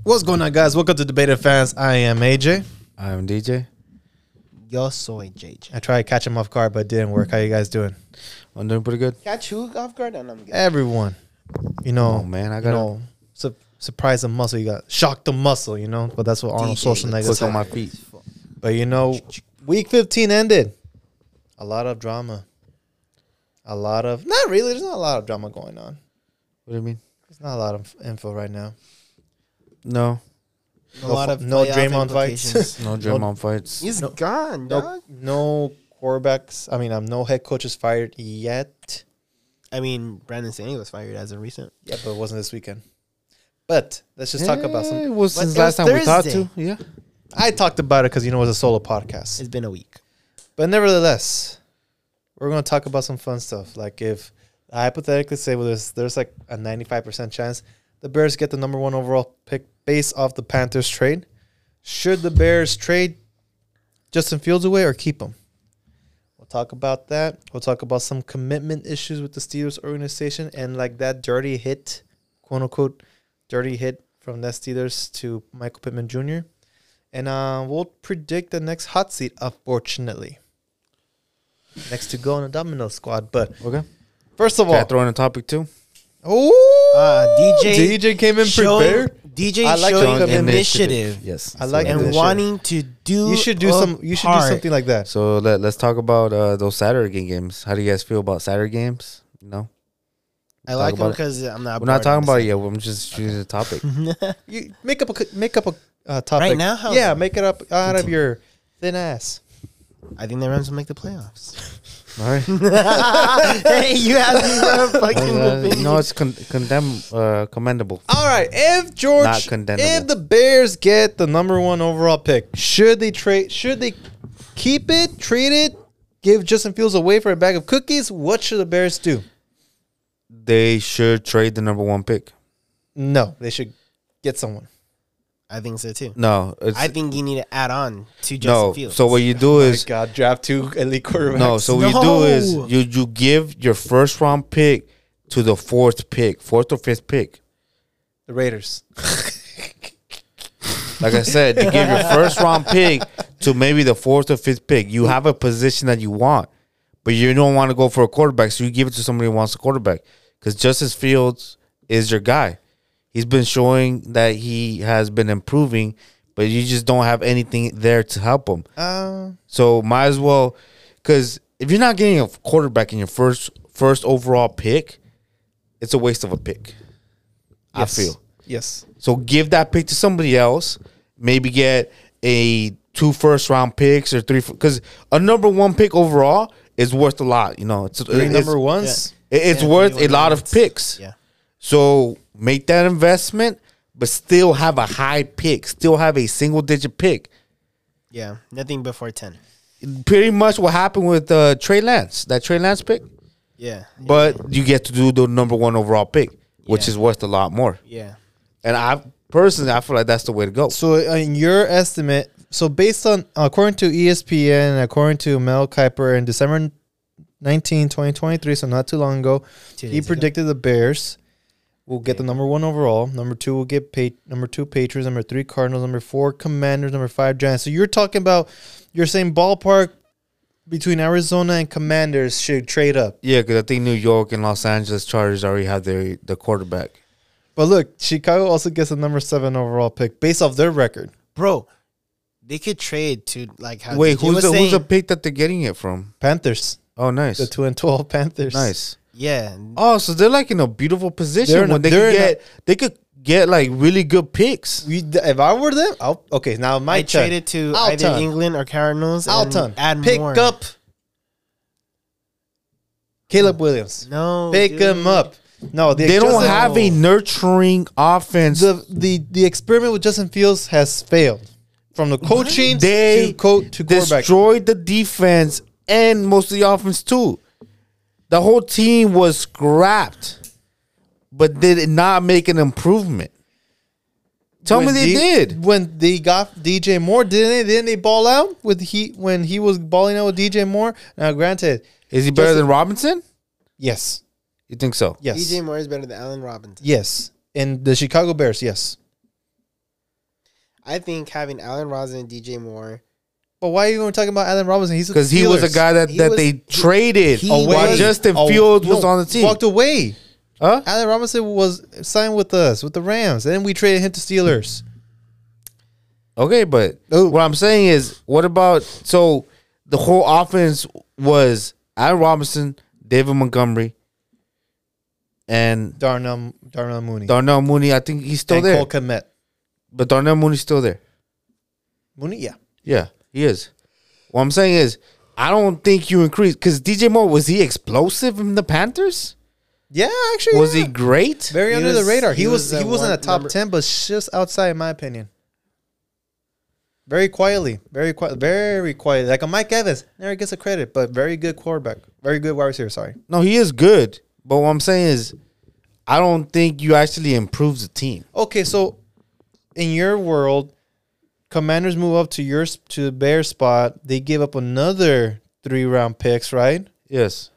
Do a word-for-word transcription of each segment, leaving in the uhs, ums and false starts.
What's going on, guys? Welcome to Debated Fans. I am A J. I am D J. Yo soy J J. I tried to catch him off guard, but it didn't work. How you guys doing? I'm doing pretty good. Catch who off guard and I'm good. Everyone. You know, Oh, man. I you got know, su- surprise the muscle. You got shock the muscle, you know? But that's what Arnold D J Schwarzenegger quick said. on my feet. But, you know, week fifteen ended. A lot of drama. A lot of... Not really. There's not a lot of drama going on. What do you mean? There's not a lot of info right now. No. A lot of no playoff Draymond fights. implications. No Draymond fights. He's No- gone, No, dog. no quarterbacks. I mean, um, no head coaches fired yet. I mean, Brandon Staley was fired as of recent. Yeah, but it wasn't this weekend. But let's just talk about Eh, some... It was But since it last was time we talked Thursday. to. Yeah. I talked about it because, you know, it was a solo podcast. It's been a week. But nevertheless, we're going to talk about some fun stuff. Like if I hypothetically say, well, there's, there's like a ninety-five percent chance the Bears get the number one overall pick based off the Panthers trade. Should the Bears trade Justin Fields away or keep him? We'll talk about that. We'll talk about some commitment issues with the Steelers organization and like that dirty hit, quote unquote, dirty hit from the Steelers to Michael Pittman Junior And uh, we'll predict the next hot seat, unfortunately. Next to go in the Domino squad. But Okay. first of Can I all, throw in a topic too? oh, Uh, D J D J came in showing- prepared. D J I like showing showing initiative, Yes. I like and initiative. wanting to do. You should do a some. You should do part. something like that. So let, let's talk about uh, those Saturday games. How do you guys feel about Saturday games? No? I Talk like him about it. because I'm not. We're not bored talking in about the it yet. I'm just choosing a topic. You make up a make up a uh, topic Right now? How- Yeah, make it up out of your thin ass. I think the Rams will make the playoffs. All right. Hey, you have me fucking Uh, opinion. no, it's con- condemn, uh, commendable. All right, if George, Not condemnable. if the Bears get the number one overall pick, should they trade? Should they keep it, trade it, give Justin Fields away for a bag of cookies? What should the Bears do? They should trade the number one pick. No, they should get someone. I think so too. No. It's, I think you need to add on to Justin no. Fields. So what you do My is God, draft two elite quarterbacks. no. So what you do is No. you you give your first round pick to the fourth pick, fourth or fifth pick. the Raiders. Like I said, you give your first round pick to maybe the fourth or fifth pick. You have a position that you want, but you don't want to go for a quarterback, so you give it to somebody who wants a quarterback. Because Justin Fields is your guy. He's been showing that he has been improving, but you just don't have anything there to help him. Uh, So might as well, because if you're not getting a quarterback in your first first overall pick, it's a waste of a pick. yes. I feel. Yes. So give that pick to somebody else. Maybe get a two first round picks or three, because a number one pick overall is worth a lot. You know, it's Three it's, number ones. it- it's Yeah, worth three a lot number of ones. picks. Yeah. So make that investment, but still have a high pick. Still have a single digit pick. Yeah. Nothing before ten. Pretty much what happened with uh, Trey Lance, that Trey Lance pick. Yeah. But you get to do the number one overall pick, which Yeah. is worth a lot more. Yeah. And I personally, I feel like that's the way to go. So, in your estimate, so based on according to E S P N, and according to Mel Kiper, in December nineteenth, twenty twenty-three, so not too long ago, Two he days ago. predicted the Bears will get Yeah. the number one overall. Number two will get pa- number two Patriots. Number three Cardinals. Number four Commanders. Number five Giants. So you're talking about you're saying ballpark between Arizona and Commanders should trade up. Yeah, because I think New York and Los Angeles Chargers already have their the quarterback. But look, Chicago also gets the number seven overall pick based off their record. Bro, they could trade to like how Wait, D J who's was the who's the saying. pick that they're getting it from? Panthers, Oh, nice, the two and twelve Panthers. nice. Yeah. Oh, so they're like in a beautiful position They're in a- when they they're could in a- get they could get like really good picks. We, if I were them, I'll, okay. Now my I turn. traded to I'll either turn. England or Cardinals and Alton, add pick more. up Caleb Williams. No, Pick dude. him up. No, the They don't Justin- have a nurturing offense. the the the experiment with Justin Fields has failed. From the coaching They to coach to quarterback. destroyed the defense and most of the offense too. The whole team was scrapped, but did not make an improvement. Tell When me they D- did. when they got D J Moore. Didn't they? Didn't they ball out with he when he was balling out with D J Moore? Now, granted, Is he better Justin- than Robinson? yes, You think so? yes, D J Moore is better than Allen Robinson. yes. In the Chicago Bears, yes. I think having Allen Robinson and D J Moore. But why are you even talking about Allen Robinson? He's Because he was a guy that, He that was- they he- traded he while was- Justin Oh, Fields was no, on the team. Walked away. Huh? Allen Robinson was signed with us with the Rams, and then we traded him to Steelers. Okay, but Oh. what I'm saying is, what about so the whole offense was Allen Robinson, David Montgomery, and Darnell Darnell Mooney Darnell Mooney. I think he's still and there, Cole Kmet. but Darnell Mooney's still there. Mooney, yeah. Yeah, he is. What I'm saying is, I don't think you increase because D J Moore, was he explosive in the Panthers? Yeah, actually, Was yeah. he great? very He under was- the radar? He, he was, was he the wasn't a one top number- ten, but just outside, in my opinion. Very quietly, very quiet, very quiet. Like a Mike Evans, never gets a credit, but very good quarterback, very good wide receiver. Sorry, No, he is good. But what I'm saying is, I don't think you actually improve the team. okay, so in your world, Commanders move up to your s- to the Bear spot. They give up another three round picks, right? Yes.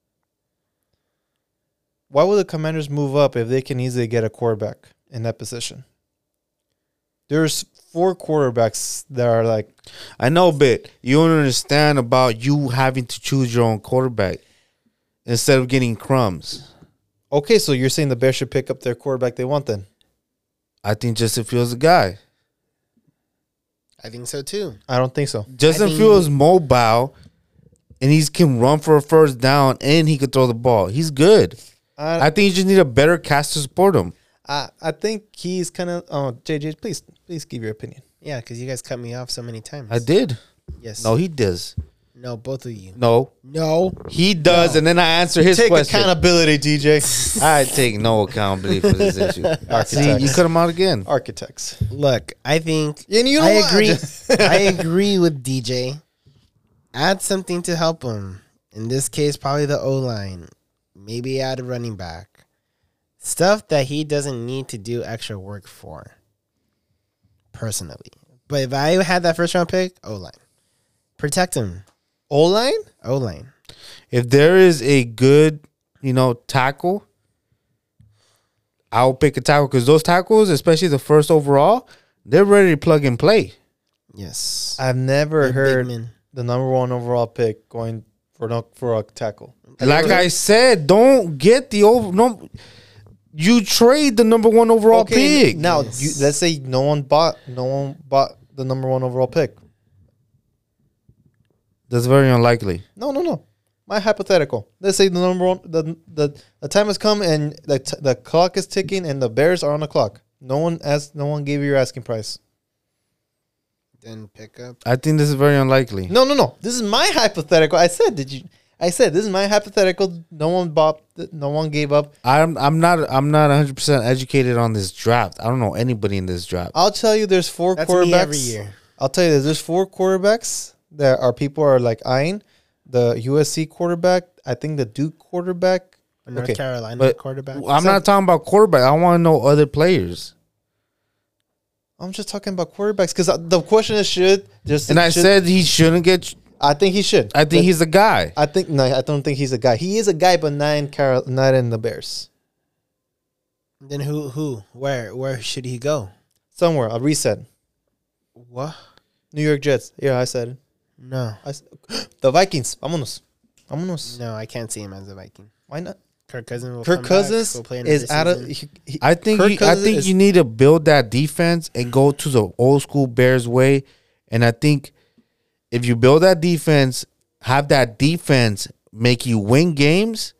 Why would the Commanders move up if they can easily get a quarterback in that position? There's four quarterbacks that are like, I know, but you don't understand about you having to choose your own quarterback instead of getting crumbs. okay, so you're saying the Bears should pick up their quarterback they want then? I think Justin Fields is the guy. I think so too. I don't think so. Justin think- Fields is mobile, and he can run for a first down, and he can throw the ball. He's good. I I think you just need a better cast to support him. I, I think he's kind of. Oh, J J, please please give your opinion. Yeah, because you guys cut me off so many times. I did. Yes. No, he does. No, both of you. No, No. he does, and then I answer his Take question. accountability, D J. I take no accountability for this issue. See, Architects. you cut him out again. Architects. Look, I think And you know I what? agree. I agree with D J. Add something to help him. In this case, probably the O line. Maybe add a running back. Stuff that he doesn't need to do extra work for. Personally, but if I had that first round pick, O line, protect him. O line. O line. If there is a good, you know, tackle, I'll pick a tackle because those tackles, especially the first overall, they're ready to plug and play. Yes. I've never The big heard men. the number one overall pick going for no, for a tackle. Like I said, don't get the over. No, you trade the number one overall Okay, pick. now Yes. you, let's say no one bought no one bought the number one overall pick. That's very unlikely. No, no, no. My hypothetical. Let's say the number one the the, the time has come and the t- the clock is ticking and the Bears are on the clock. No one asked. No one gave you your asking price. Then pick up. I think this is very unlikely. No, no, no. This is my hypothetical. I said, did you? I said this is my hypothetical. No one bought. No one gave up. I'm I'm not I'm not one hundred percent educated on this draft. I don't know anybody in this draft. I'll tell you, there's four That's quarterbacks me every year. I'll tell you this. There's four quarterbacks that are people are like eyeing. The U S C quarterback. I think the Duke quarterback. North Okay, Carolina but quarterback. I'm So- not talking about quarterback. I want to know other players. I'm just talking about quarterbacks because the question is should just. And I should- said he shouldn't get. I think he should. I think But he's a guy. I think no. I don't think he's a guy. He is a guy, but not in Carol. Not in the Bears. Then who? Who? Where? Where should he go? Somewhere. A reset. What? New York Jets. Yeah, I said it. No. I s- the Vikings. Vámonos. Vámonos. No, I can't see him as a Viking. Why not? Kirk Cousins will Kirk come Cousins back, will play is another out of. season. He, he- I think Kirk you, I Cousins think is- you need to build that defense and go to the old school Bears way. And I think if you build that defense, have that defense make you win games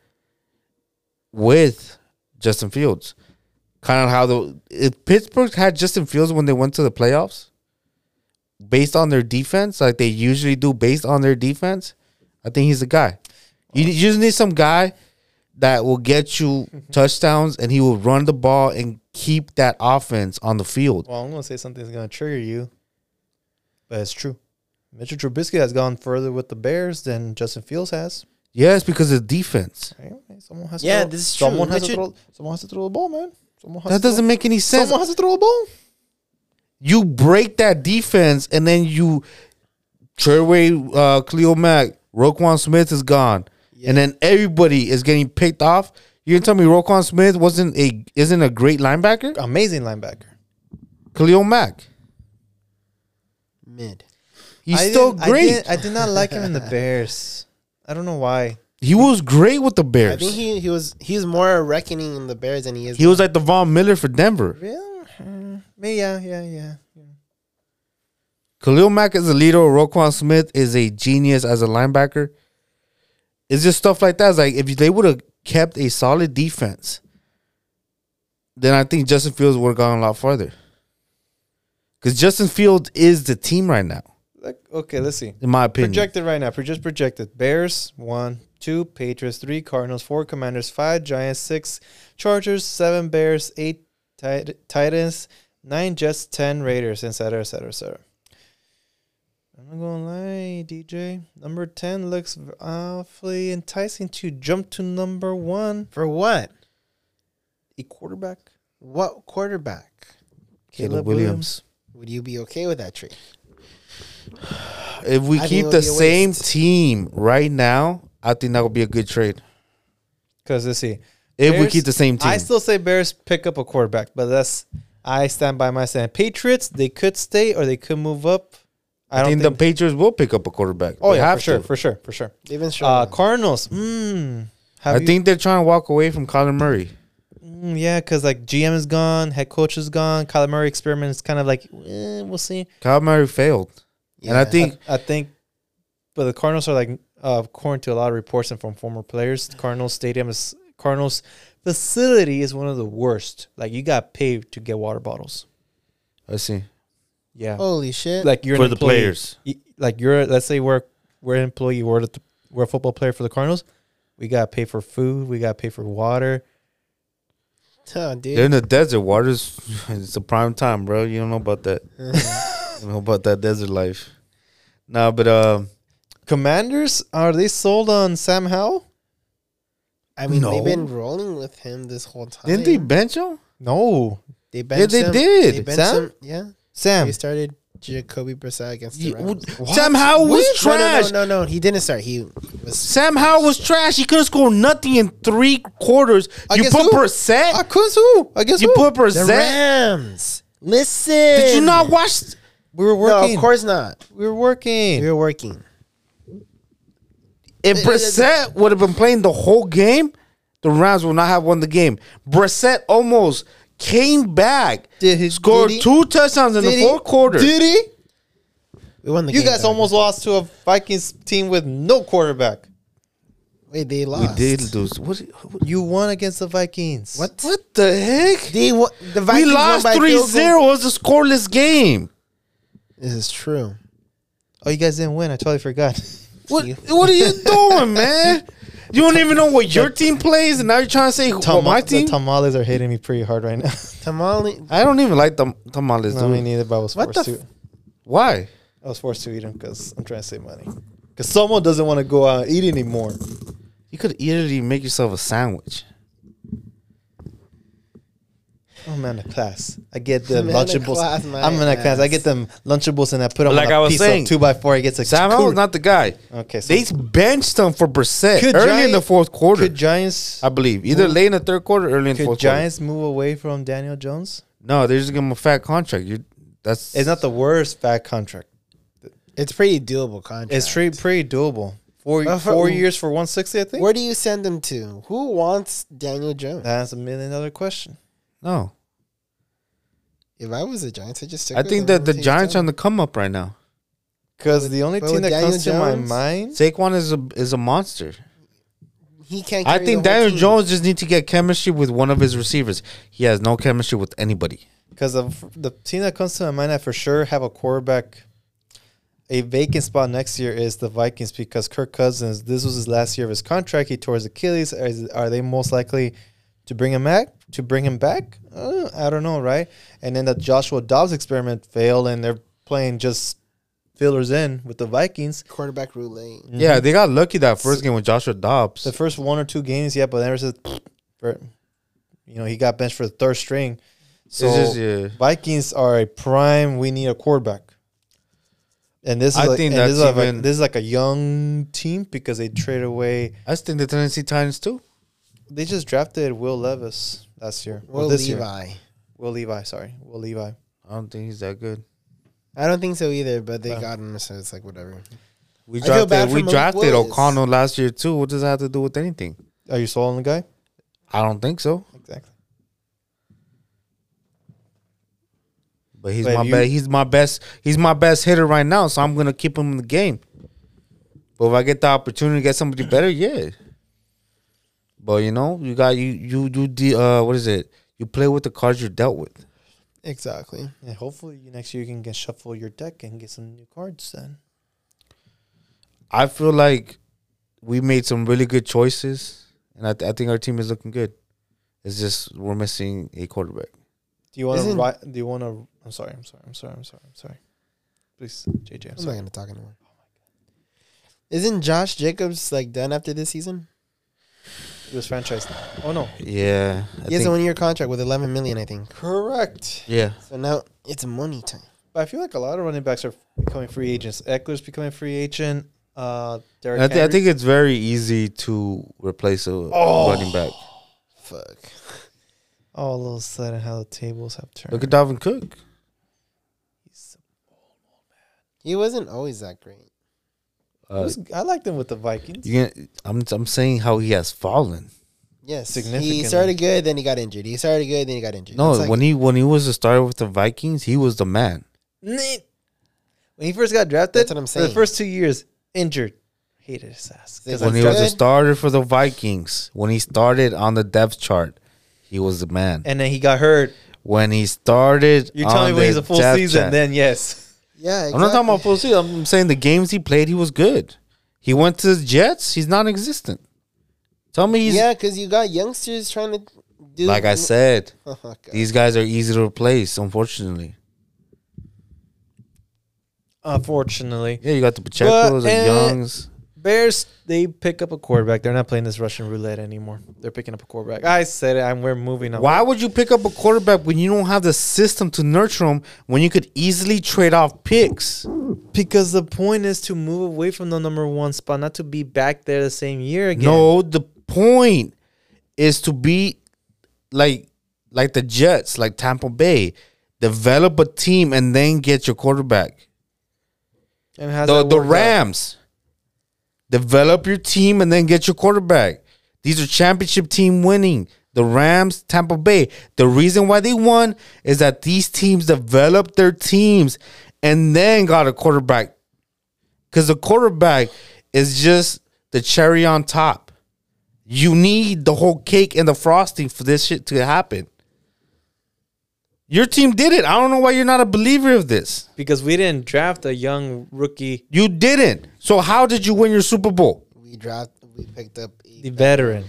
with Justin Fields. Kind of how the if Pittsburgh had Justin Fields when they went to the playoffs, based on their defense, like they usually do, based on their defense. I think he's the guy. You, you just need some guy that will get you touchdowns and he will run the ball and keep that offense on the field. Well, I'm gonna say something that's gonna trigger you, but it's true. Mitchell Trubisky has gone further with the Bears than Justin Fields has. Yes, because of defense. Right? Someone has Yeah, to throw, this is true. someone has to Mitchell- throw. Someone has to throw the ball, man. Someone has That to doesn't make any throw, sense. Someone has to throw a ball. You break that defense and then you trade away uh, Khalil Mack. Roquan Smith is gone, Yeah. and then everybody is getting picked off. You can tell me Roquan Smith wasn't a isn't a great linebacker? Amazing linebacker. Khalil Mack. mid. He's I still didn't- great. I, did, I did not like him in the Bears. I don't know why. He was great with the Bears. I think he, he was he's more a reckoning in the Bears than he is. he was like the Von Miller for Denver. Really? Uh, me, yeah, yeah, yeah. yeah. Khalil Mack is a leader. Roquan Smith is a genius as a linebacker. It's just stuff like that. It's like if they would have kept a solid defense, then I think Justin Fields would have gone a lot farther. Because Justin Fields is the team right now, Like, okay, let's see. in my opinion. Projected right now. Pro- Just projected. Bears, one, two, Patriots, three, Cardinals, four, Commanders, five, Giants, six, Chargers, seven, Bears, eight, tit- Titans, nine, Jets, ten, Raiders, et cetera, et cetera, et cetera. I'm not going to lie, D J. Number ten looks awfully enticing to jump to number one. For what? A quarterback. What quarterback? Caleb Williams. Would you be okay with that trade? If we I think it keep would the be a same waste. team right now, I think that would be a good trade. Because let's see. If we Bears- keep the same team. I still say Bears pick up a quarterback, but that's I stand by my stand. Patriots, they could stay or they could move up. I, I don't think, think, the Patriots will pick up a quarterback. Oh They yeah, have for sure, to. for sure, for sure. They've been Uh, struggling. Cardinals. Mm, have I you- think they're trying to walk away from Kyler Murray. mm, yeah, because like G M is gone, head coach is gone. Kyler Murray experiment is kind of like eh, we'll see. Kyler Murray failed. And I Yeah. think I, I think, but the Cardinals are like uh, according to a lot of reports and from former players, the Cardinals stadium is Cardinals facility is one of the worst. Like you got paid to get water bottles. I see. Yeah. Holy shit! Like you're For an the employee. players. Y- Like you're, let's say we're we're an employee, we're the, we're a football player for the Cardinals. We got to pay for food. We got to pay for water. oh, dude. They're in the desert. Water's it's a prime time, bro. You don't know about that. you don't know about that desert life. No, but um, Commanders, are they sold on Sam Howell? I mean, No. they've been rolling with him this whole time. didn't they bench him? No, They Yeah, benched they him. did. They benched Sam? him. Yeah. Sam. They started Jacoby Brissett against the Yeah, Rams. Sam Howell was No, trash. no, no, no, no. He didn't start. He was. Sam Howell was trash. He could have scored nothing in three quarters. You Against put who? Brissett. Against who? Against You who? put The Brissett. Rams. Listen. Did you not watch? we were No, working. of course not. we were working. We were working. If Brissett would have been playing the whole game, the Rams would not have won the game. Brissett almost came back, Did he scored did he- two touchdowns in did the he- fourth quarter. Did he? We won the You game. guys though. almost lost to a Vikings team with no quarterback. Wait, they We lost. did lose. What? what- You won against the Vikings. What? What the heck? They wa- the We Vikings won lost by three field goal. zero. It was a scoreless game. This is true. Oh, you guys didn't win. I totally forgot. What? What are you doing, man? You don't even know what your team plays, and now you're trying to say Tama- what my the team. tamales are hitting me pretty hard right now. Tamale. I don't even like the tamales, No, me dude. neither, but I was What forced the to. Why? I was forced to eat them because I'm trying to save money. Because someone doesn't want to go out and eat anymore. You could easily make yourself a sandwich. Oh man, a class. I get the I'm in a Lunchables. class, my I'm in a class. I ass. get them Lunchables and I put them Like on a I was piece saying, of two by four. It gets a Sam Howell's not the guy. Okay, so They benched him for Brissett Could early in the Giant- fourth quarter. could Giants I believe either Move- late in the third quarter, or early in the could fourth Giants move away from Daniel Jones? quarter. No, they're just giving him a fat contract. You, that's It's not the worst fat contract. It's pretty doable contract. It's pretty pretty doable. Four Uh, for- four years for one sixty, I think. Where do you send them to? Who wants Daniel Jones? That's a million dollar question. no. If I was the Giants, I'd just stick I with think him that and the take his Giants are on time. the come up right now. Because the only but team with that Daniel comes to my Jones- mind, Saquon is a is a monster. He can't. I carry think the whole Daniel team. Jones just needs to get chemistry with one of his receivers. He has no chemistry with anybody. because of the team that comes to my mind, I for sure have a quarterback. A vacant spot next year is the Vikings because Kirk Cousins, this was his last year of his contract. He tore his Achilles. Is, are they most likely to bring him back? To bring him back? Uh, I don't know, right? And then the Joshua Dobbs experiment failed, and they're playing just fillers in with the Vikings. quarterback roulette. Yeah, they got lucky that first game with Joshua Dobbs. The first one or two games, yeah, but then there's a, for, you know, he got benched for the third string. So It's just, yeah. Vikings are a prime. We need a quarterback, and this is I like, think and this that's is like, even- this is like a young team because they trade away. I just think the Tennessee Titans too. They just drafted Will Levis last year. Will Well, this year, Levi. Will Levi. Sorry, Will Levi. I don't think he's that good. I don't think so either, but they Well. got him, so it's like whatever. We I feel bad drafted for we Malik drafted Willis. O'Connell last year too. What does that have to do with anything? Are you sold on the guy? I don't think so. Exactly. But he's But my you- best. He's my best. He's my best hitter right now. So I'm gonna keep him in the game. But if I get the opportunity to get somebody better, yeah. But you know, you got you you you de- uh what is it? You play with the cards you're dealt with. Exactly. Yeah, hopefully next year you can get shuffle your deck and get some new cards then. I feel like we made some really good choices, and I, th- I think our team is looking good. It's just we're missing a quarterback. Do you want to? Isn't- Ri- do you want to? I'm sorry. I'm sorry. I'm sorry. I'm sorry. I'm sorry. Please, J J. I'm I'm not sorry. gonna talk anymore. Isn't Josh Jacobs like done after this season? He was franchised. Oh no. Yeah, I He has think- a one year contract with eleven million, I think. Correct. yeah. So now it's money time. But I feel like a lot of running backs are becoming free agents. Eckler's becoming a free agent. Uh, Derrick I, th- I Henry. think it's very easy to replace a Oh. running back. Fuck. all of a sudden how the tables have turned. Look at Dalvin Cook. He's- He wasn't always that great. I Uh, was- I liked him with the Vikings. you can, I'm I'm saying how he has fallen. Yes, Significantly. he started good, then he got injured. He started good, then he got injured. No, It's like- when he when he was a starter with the Vikings, he was the man. When he first got drafted, That's what I'm for the saying. first two years, injured. Hated his ass. 'Cause When When I he was a good. starter for the Vikings, when he started on the depth chart, he was the man. and then he got hurt. When he started, You tell on me when the he's a full depth season, chart- then yes. yeah, exactly. I'm not talking about full season. I'm saying the games he played, he was good. He went to the Jets. He's non-existent. Tell me he's Yeah, because you got youngsters trying to do. like I said. Oh, God. These guys are easy to replace. Unfortunately, Unfortunately, yeah, you got the Pacheco's, the eh, Youngs. Bears, they pick up a quarterback. They're not playing this Russian roulette anymore. They're picking up a quarterback. I said it. I'm, we're moving on. Why would you pick up a quarterback when you don't have the system to nurture him? When you could easily trade off picks? Because the point is to move away from the number one spot, not to be back there the same year again. No, the point is to be like like the Jets, like Tampa Bay, develop a team and then get your quarterback. And how's The that the work out? Rams, develop your team and then get your quarterback. These are championship team winning. The Rams, Tampa Bay. The reason why they won is that these teams developed their teams and then got a quarterback. Because the quarterback is just the cherry on top. You need the whole cake and the frosting for this shit to happen. Your team did it. I don't know why you're not a believer of this. Because we didn't draft a young rookie, You didn't. So how did you win your Super Bowl? We draft. We picked up. the veteran.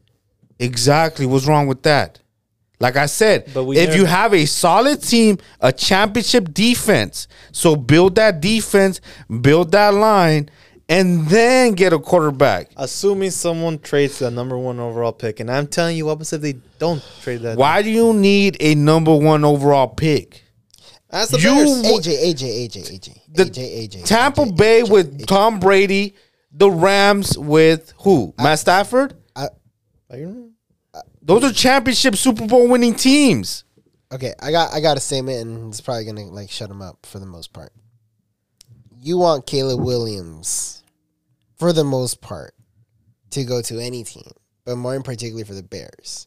Exactly. What's wrong with that? Like I said, But we if never- you have a solid team, a championship defense, so build that defense, build that line, and then get a quarterback. Assuming someone trades the number one overall pick. And I'm telling you, opposite, they don't trade that. Why do you need a number one overall pick? That's the You- Bears. A J, A J, A J, A J, The A J, A J. Tampa A J, Bay A J, with A J. Tom Brady, the Rams with who? Matt Stafford? I don't know. Those are championship Super Bowl winning teams. Okay, I got I got a statement, and it's probably gonna like shut him up for the most part. You want Caleb Williams, for the most part, to go to any team, but more in particular for the Bears.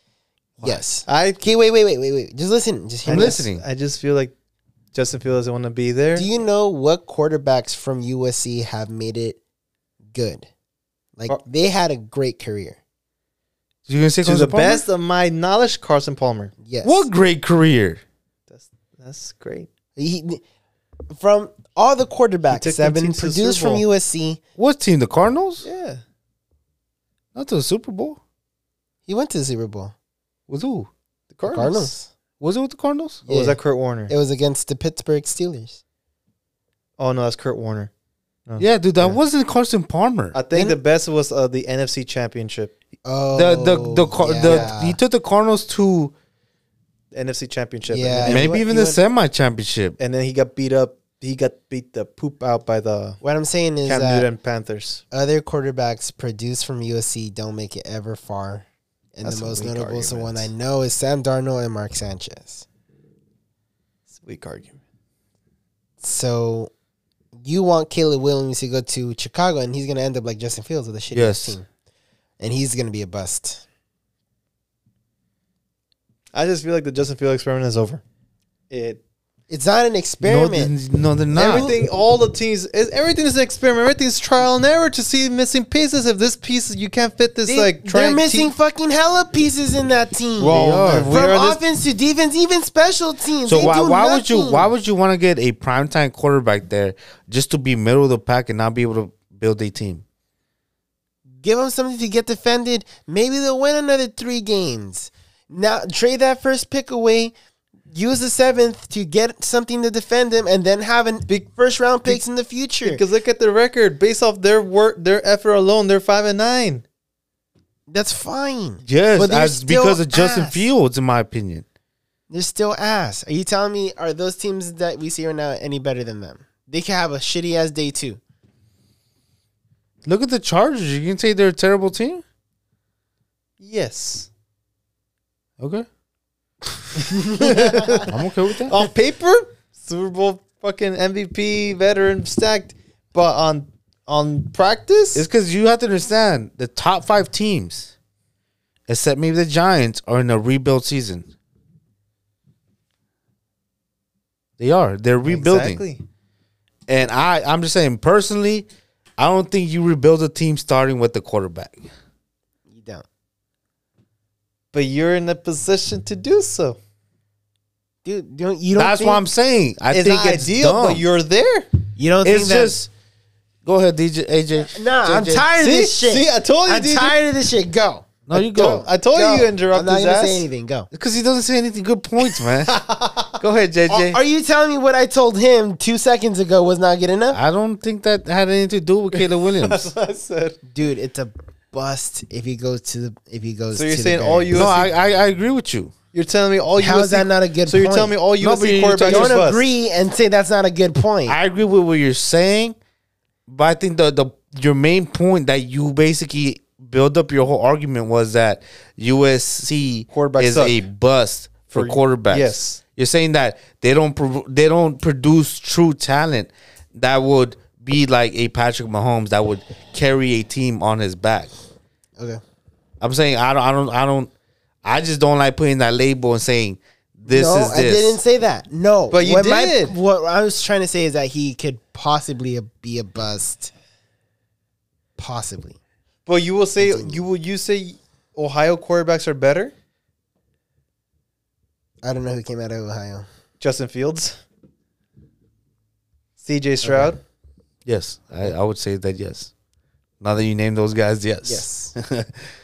Yes. I, Okay, wait, wait, wait, wait, wait. Just listen. Just hear I'm me. listening. I just feel like Justin Fields doesn't want to be there. Do you know what quarterbacks from U S C have made it good? Like Uh, they had a great career. You gonna say to the Carson Palmer? best of my knowledge, Carson Palmer. Yes. What great career! That's that's great. He, from all the quarterbacks took that have them been teams to the produced Super from Bowl. U S C, What team? The Cardinals? Yeah. Not to the Super Bowl. he went to the Super Bowl. With who? The The Cardinals. Cardinals. Was it with the Cardinals? Or was Yeah. that Kurt Warner? It was against the Pittsburgh Steelers. Oh, no, that's Kurt Warner. No. Yeah, dude, that Yeah. wasn't Carson Palmer. I think Then- the best was uh, the N F C Championship. Oh, the the the, Car- the yeah. he took the Cardinals to The N F C Championship. Yeah. And, he maybe went- even he the went- semi championship. and then he got beat up. He got beat the poop out by the What I'm saying is Cam that Newton Panthers. other quarterbacks produced from U S C don't make it ever far. And That's the a most weak notable is the one I argument. know is Sam Darnold and Mark Sanchez. It's a weak argument. So you want Caleb Williams to go to Chicago, and he's going to end up like Justin Fields with a shitty Yes. team. And he's going to be a bust. I just feel like the Justin Fields experiment is over. It It's not an No, experiment. they- no, they're not. everything, all the teams, is everything is an experiment. Everything's trial and error to see missing pieces. If this piece you can't fit this, They, like they're try- missing te- fucking hella pieces in that team. Well, They are. if we From are this- offense to defense, even special teams. So they why do why would you nothing. why would you want to get a primetime quarterback there just to be middle of the pack and not be able to build a team? Give them something to get defended? Maybe they'll win another three games. Now trade that first pick away. Use the seventh to get something to defend them, and then have an big first round picks in the future. because look at the record based off their work, their effort alone. They're five and nine. That's fine. Yes, But they're as still because of Justin ass. Fields, in my opinion. They're still ass. Are you telling me are those teams that we see right now any better than them? They can have a shitty ass day too. Look at the Chargers. You can say they're a terrible team. Yes, Okay, I'm okay with that. on paper, Super Bowl fucking M V P veteran stacked, but on on practice, It's because you have to understand the top five teams, except maybe the Giants, are in a rebuild season. They are. They're rebuilding. Exactly. And I, I'm just saying, personally, I don't think you rebuild a team starting with the quarterback. You don't. But you're in a position to do so. Dude, don't you don't That's think, what I'm saying. I It's think not it's ideal, dumb. but you're there. you don't think It's that just. Go ahead, D J, A J. Nah, I'm J J. tired See? of this shit. See, I told you, I'm D J. tired of this shit. Go. No, you go. I told Go. you you interrupt I'm not his gonna ass. say anything. Go. Because he doesn't say anything good points, man. Go ahead, J J. Are, are you telling me what I told him two seconds ago was not good enough? I don't think that had anything to do with Caleb Williams. That's what I said. Dude, it's a bust if he goes to the if he goes So to you're the saying all Bears. you- No, I, I I agree with you. You're telling me all How U S is C that not a good So you're point? telling me all No, U S but C you're quarterbacks talking- are Don't bust. agree and say that's not a good point. I agree with what you're saying, but I think the the your main point that you basically build up your whole argument was that U S C Quarterbacks is suck. a bust for, For- quarterbacks. yes. You're saying that they don't pro- they don't produce true talent that would be like a Patrick Mahomes that would carry a team on his back. okay. I'm saying I don't I don't I don't I just don't like putting that label and saying this no, is this. I didn't say that. No, But you what my- did. what I was trying to say is that he could possibly be a bust. Possibly. But you will say you will you say Ohio quarterbacks are better? I don't know who came out of Ohio. Justin Fields, C J Stroud. Yes, I, I would say that yes. Now that you name those guys, yes. Yes.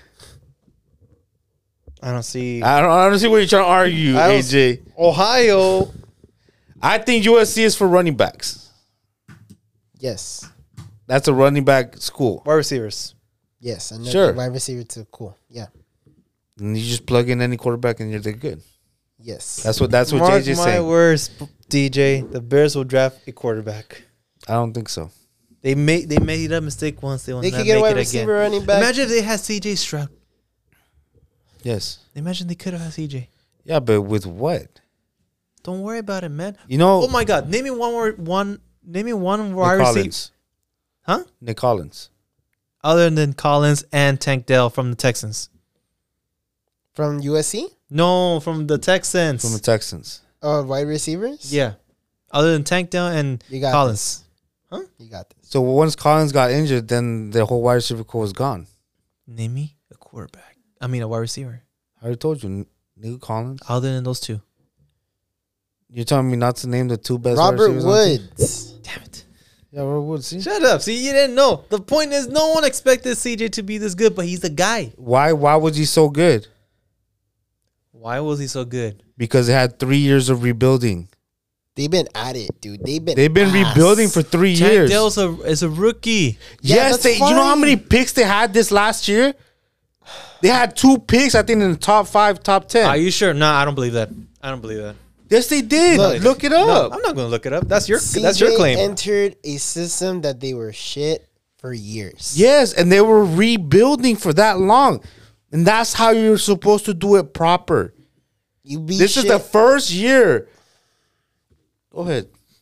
I don't see I don't, I don't see what you're trying to argue, I don't- A J. Ohio. I think U S C is for running backs. Yes. That's a running back school. Wide receivers. Yes. I know Sure. wide receiver too. Cool. Yeah. And you just plug in any quarterback and you're they're good. Yes. That's what that's what Mark J J's my saying. words, D J. The Bears will draft a quarterback. I don't think so. They made they made that mistake once. They will they not could get a make wide it receiver again. running back. Imagine if they had C J Stroud. Yes. Imagine they could have had C J. Yeah, but with what? Don't worry about it, man. You know, Oh my God! Name me one more one. Name me one Nick wide receiver, Collins. huh? Nick Collins. Other than Collins and Tank Dell from the Texans. From U S C? No, from the Texans. From the Texans. Oh, wide receivers? yeah. Other than Tank Dell and You got Collins. You got this. So once Collins got injured, then the whole wide receiver core was gone. Name me a quarterback. I mean a wide receiver. I already told you, Nick Collins. Other than those two. You're telling me not to name the two best wide Robert receivers on the team? Woods. Damn it. Yeah, Robert Woods. See? Shut up. See, you didn't know. The point is no one expected C J to be this good, but he's the guy. Why? Why was he so good? Why was he so good? Because they had three years of rebuilding. They've been at it, dude. They've been They've been ass. rebuilding for three Tank years. Dell's a, is a rookie. Yeah, yes, that's they. You know how fine. many picks they had this last year? They had two picks, I think, in the top five, top ten. Are you sure? No, I don't believe that. I don't believe that. yes, they did. Look. Look, it No, up. I'm not going to look it up. That's your C J that's your claim. entered a system that they were shit for years. Yes, and they were rebuilding for that long, and that's how you're supposed to do it proper. You beat This shit. is the first year. Go ahead.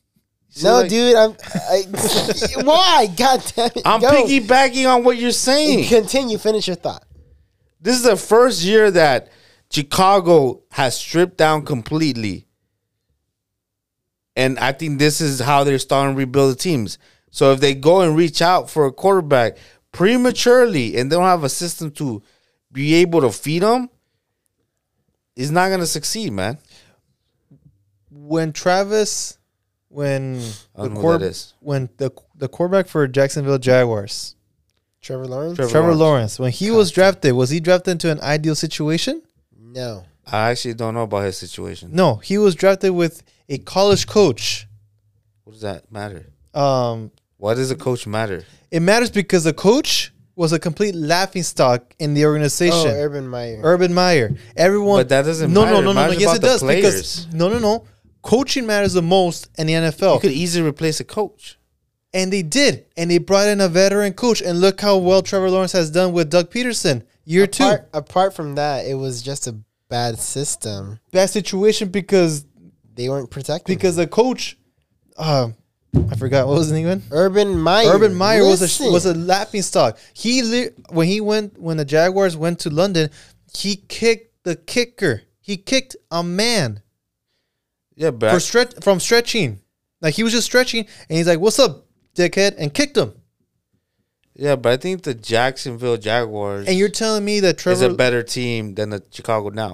See, No, like, dude. I'm. I, why? God damn it. I'm Go. piggybacking on what you're saying. Continue. Finish your thought. This is the first year that Chicago has stripped down completely. And I think this is how they're starting to rebuild the teams. So if they go and reach out for a quarterback prematurely and they don't have a system to be able to feed them, it's not going to succeed, man. When Travis, when I the don't know quar- what that is. when the the quarterback for Jacksonville Jaguars, Trevor Lawrence? Trevor Trevor Lawrence. Lawrence, when he was drafted, was he drafted into an ideal situation? No. I actually don't know about his situation. No, he was drafted with a college coach. What does that matter? Um, Why does a coach matter? it matters because the coach was a complete laughingstock in the Oh, organization. Urban Meyer. Urban Meyer. Everyone. But that doesn't no, matter. No, It no, no, no. matters Yes, about it the does. players. Because no, no, no. Coaching matters the most in the N F L. You could easily replace a coach. And they did. And they brought in a veteran coach. And look how well Trevor Lawrence has done with Doug Peterson. Year apart, two. Apart from that, it was just a bad system. Bad situation because They weren't protecting. because the coach, uh, I forgot what was his name again. Urban Meyer. Urban Meyer was a Listen. was a laughing stock. He li- when he went when the Jaguars went to London, he kicked the kicker. He kicked a man Yeah, but for stretch from stretching. Like he was just stretching, and he's like, "What's up, dickhead?" and kicked him. yeah, but I think the Jacksonville Jaguars And you're telling me that is Trevor, a better team than the Chicago now.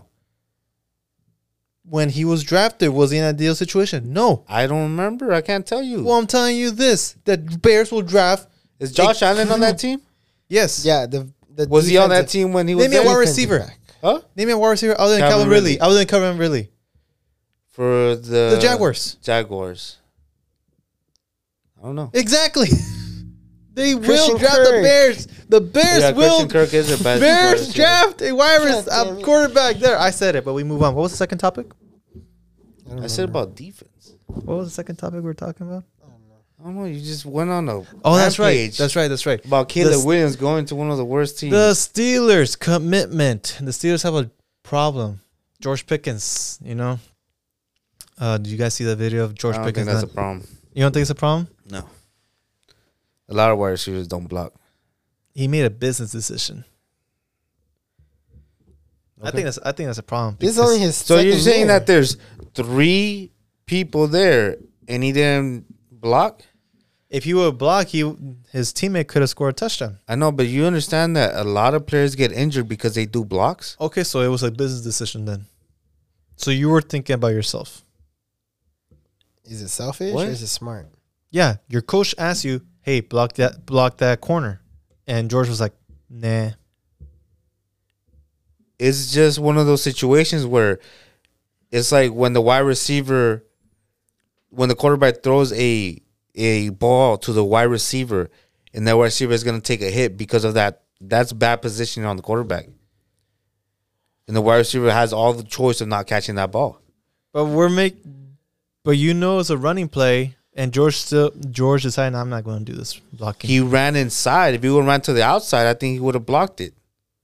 when he was drafted, was he in an ideal situation? No. I don't remember. I can't tell you. Well, I'm telling you this: that Bears will draft. Is Josh Allen on that team? Yes. Yeah, the, the Was he on that defensive- team when he was Name me a there? wide defensive receiver. back. Huh? Name me a wide receiver other than Calvin Calvin Ridley. Ridley. Other than Calvin Ridley. For the The Jaguars. Jaguars. I don't know. Exactly. They will Christian draft the Kirk. Bears. The Bears Yeah, will. Christian Kirk is a best Bears receiver. draft a wide God receiver, damn a it. quarterback there. I said it, but we move on. What was the second topic? I, don't I said remember. about defense. What was the second topic we were talking about? I don't know. You just went on a Oh, that's right. rampage That's right. That's right. about Caleb The- Williams going to one of the worst teams. The Steelers commitment. The Steelers have a problem. George Pickens, you know. Uh, did you guys see the video of George I don't think Pickens? that's a not- problem. you don't think it's a problem? No. A lot of wide receivers don't block. He made a business decision. I Okay. think that's I think that's a problem. This is because- only his So you're second saying year. that there's three people there and he didn't block? if he would block, he his teammate could have scored a touchdown. I know, but you understand that a lot of players get injured because they do blocks? Okay, so it was a business decision then. So you were thinking about yourself. Is it selfish What? or is it smart? Yeah, your coach asked you, "Hey, block that, block that corner," and George was like, "Nah." It's just one of those situations where it's like when the wide receiver, when the quarterback throws a a ball to the wide receiver, and that wide receiver is going to take a hit because of that. That's bad positioning on the quarterback, and the wide receiver has all the choice of not catching that ball. But we're make, but you know it's a running play, and George still George decided, "I'm not going to do this blocking." He ran inside. If he would have ran to the outside, I think he would have blocked it.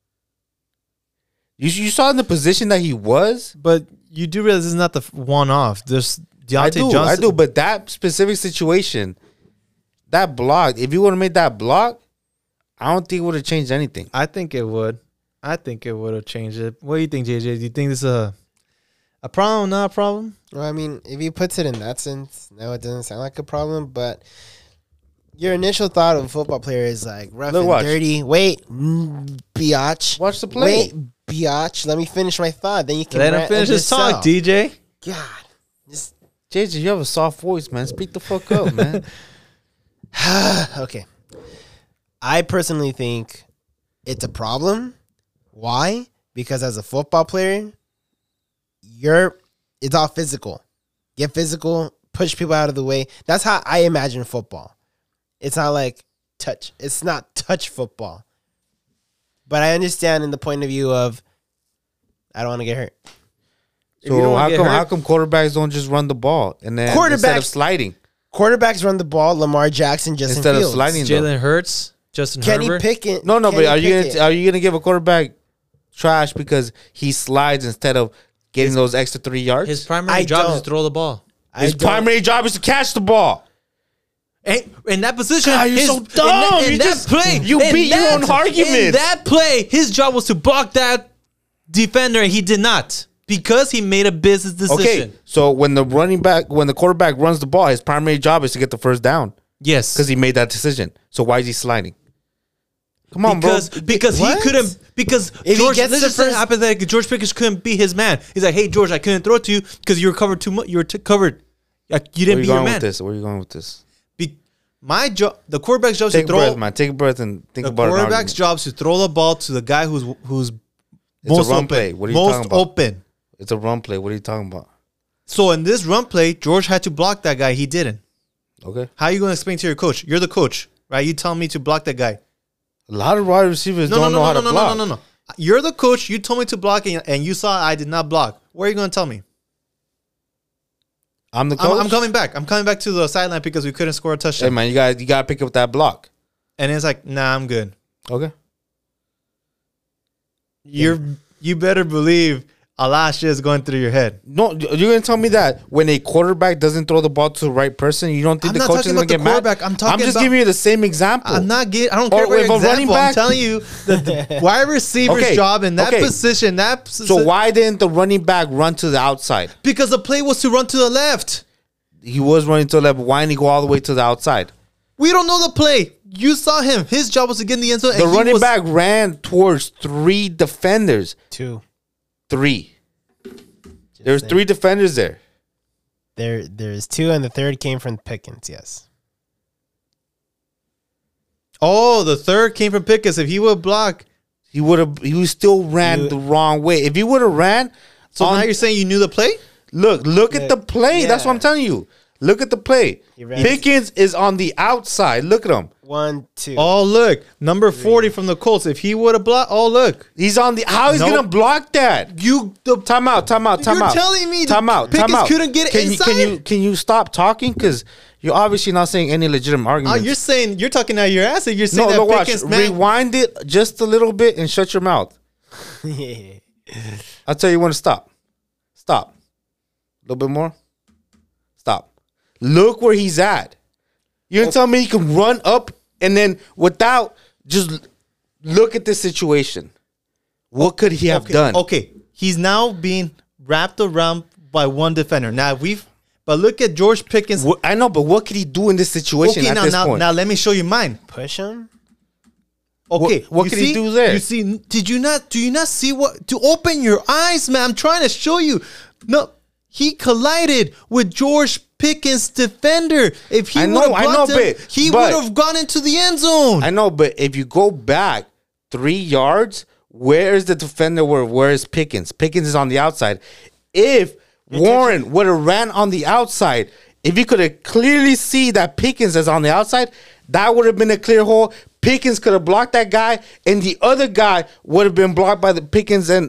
You you saw in the position that he was. but you do realize this is not the one off. There's Deontay I do, Johnson. I do. But that specific situation, that block, if you would have made that block, I don't think it would have changed anything. I think it would. I think it would have changed it. What do you think, J J? Do you think this is a a problem, not a problem? Well, I mean, if he puts it in that sense, no, it doesn't sound like a problem. But your initial thought of a football player is like rough Look, and watch. dirty. Wait, mm, biatch. Watch the play. Wait, biatch. Let me finish my thought. Then you can Let him rant finish of his talk, yourself. D J. God, just J J, you have a soft voice, man. Speak the fuck up, man. okay. I personally think it's a problem. Why? Because as a football player, you're it's all physical. Get physical, push people out of the way. That's how I imagine football. It's not like touch. It's not touch football. But I understand in the point of view of I don't want to get hurt. If you don't So wanna how get come hurt- how come quarterbacks don't just run the ball and then instead of Quarterbacks- sliding Quarterbacks run the ball. Lamar Jackson, Justin instead Fields. of sliding? though? Jalen Hurts, Justin Kenny Herbert. Pickett. No, no, Kenny but are you Pickett. gonna are you gonna give a quarterback trash because he slides instead of getting those extra three yards? His primary I job is don't. to throw the ball. I His don't- primary job is to catch the ball. And in that position, God, you're his- so in dumb. that, in You that just- play, you in beat your that- own argument. In that play, his job was to block that defender, and he did not because he made a business decision. Okay, so when the running back, when the quarterback runs the ball, his primary job is to get the first down Yes, because he made that decision. So why is he sliding? Come on, because bro. because he What? couldn't because If he George. gets Let's the just say first- hypothetically, George Pickens couldn't be his man. He's like, hey George, I couldn't throw it to you because you were covered too much. You were t- covered. Like, you Where didn't are you be your going man. with this? Where are you going with this? Be- my job, the quarterback's job is Take to a throw. breath, man. Take a breath and think The about it. quarterback's job is to throw the ball to the guy who's who's It's most a run open. play. What are you most talking about? open. It's a run play. What are you talking about? So in this run play, George had to block that guy. He didn't. Okay. How are you going to explain to your coach? You're the coach, right? You tell me to block that guy. A lot of wide receivers No, no, don't no, know no, how no, to no, block. no, no, no, no. You're the coach. You told me to block, and, and you saw I did not block. What are you going to tell me? I'm the coach. I'm, I'm coming back. I'm coming back to the sideline because we couldn't score a Hey touchdown. man, you got you got to pick up that block. And it's like, nah, I'm good. Okay. You're you better believe a lot of shit is going through your head. No, you're gonna tell me that when a quarterback doesn't throw the ball to the right person, you don't think I'm the not coach is talking gonna about the get mad? quarterback. I'm talking I'm just about- giving you the same example. I'm not getting. I don't Or care what if a running example. I'm back- telling you that the wide receiver's Okay, job in that okay. position. That So why didn't the running back run to the outside? Because the play was to run to the left. He was running to the left. Why didn't he go all the way to the outside? We don't know the play. You saw him. His job was to get in the end zone. The and he running was- back ran towards three defenders. Two. Three. There was saying. three defenders there. There, there's two, and the third came from Pickens. Yes. Oh, the third came from Pickens. If he would block, He would have. He still ran You- the wrong way. If he would have ran, so on- now you're saying you knew the play? look, look at the Look, play. That's what yeah. I'm telling you. Look at the play. He ran- Pickens is on the outside. Look at him. One, two. Oh, look, number forty from the Colts. If he would have blocked, oh look, He's on the. How he's Nope. gonna block that? you the Time out. Time out. Time You're out. telling me Time out. Pickens Time out. couldn't get can You, can inside? you can you stop talking? Because you're obviously not saying any legitimate Oh, arguments. you're saying you're talking out your ass. And you're saying no, that no. Watch. Pickens, man, Rewind it just a little bit and shut your mouth. I'll tell you when to stop. Stop. A little bit more. Stop. Look where he's at. You're telling me he can run up and then without just look at the situation. What could he have okay, done? Okay, he's now being wrapped around by one defender. Now we've, but look at George Pickens. What- I know, but what could he do in this situation Okay, at now this now point? now let me show you mine. Push him. Okay, What- what you could he see- do there? You see? Did you not? Do you not see what? To open your eyes, man. I'm trying to show you. No, he collided with George Pickens' defender. If he I would know, have I know, blocked him, but- he but- would have gone into the end zone. I know, but if you go back three yards, where is the defender? Where where is Pickens? Pickens is on the outside. If Warren would have ran on the outside, if you could have clearly see that Pickens is on the outside, that would have been a clear hole. Pickens could have blocked that guy, and the other guy would have been blocked by the Pickens and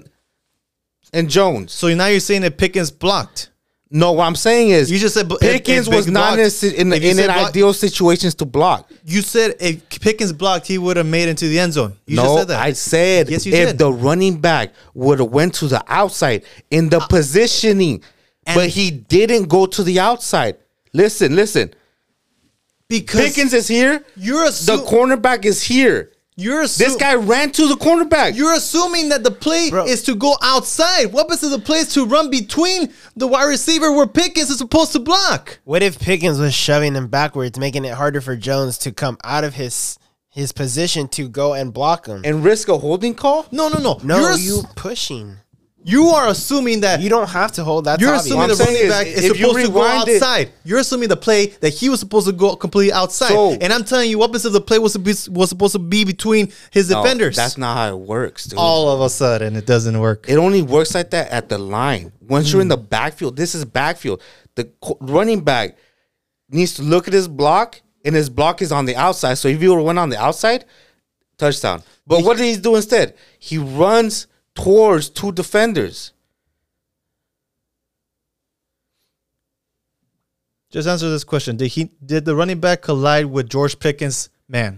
and Jones. so now you're saying that Pickens blocked. No, what I'm saying is You just said bu- if- Pickens if was Pickens not in, a blocked- si- in, if you in said an block- ideal situations to block. You said if Pickens blocked, he would have made it into the end zone. You just no, said that. I said Yes, you if did. the running back would have went to the outside in the positioning, and- but he didn't go to the outside. Listen, listen. because Pickens is here. you're The assuming cornerback is here. you're This assuming guy ran to the cornerback. You're assuming that the play Bro. is to go outside. What happens if the play is to run between the wide receiver where Pickens is supposed to block? What if Pickens was shoving him backwards, making it harder for Jones to come out of his his position to go and block him? and risk a holding call? No, no, no. No, you're, ass- you pushing. you are assuming that You don't have to hold that. you're obvious. assuming What the I'm saying running is, back is if you supposed to go rewind it- outside. You're assuming the play that he was supposed to go completely outside. So- and I'm telling you, what happens if the play was, to be, was supposed to be between his No, defenders? that's not how it works, dude. all of a sudden it doesn't work. It only works like that at the line. Once you're in the backfield, this is backfield. The co- running back needs to look at his block, and his block is on the outside. So if you went on the outside, touchdown. But what did he do instead? He runs towards two defenders. Just answer this question. Did he did the running back collide with George Pickens' man?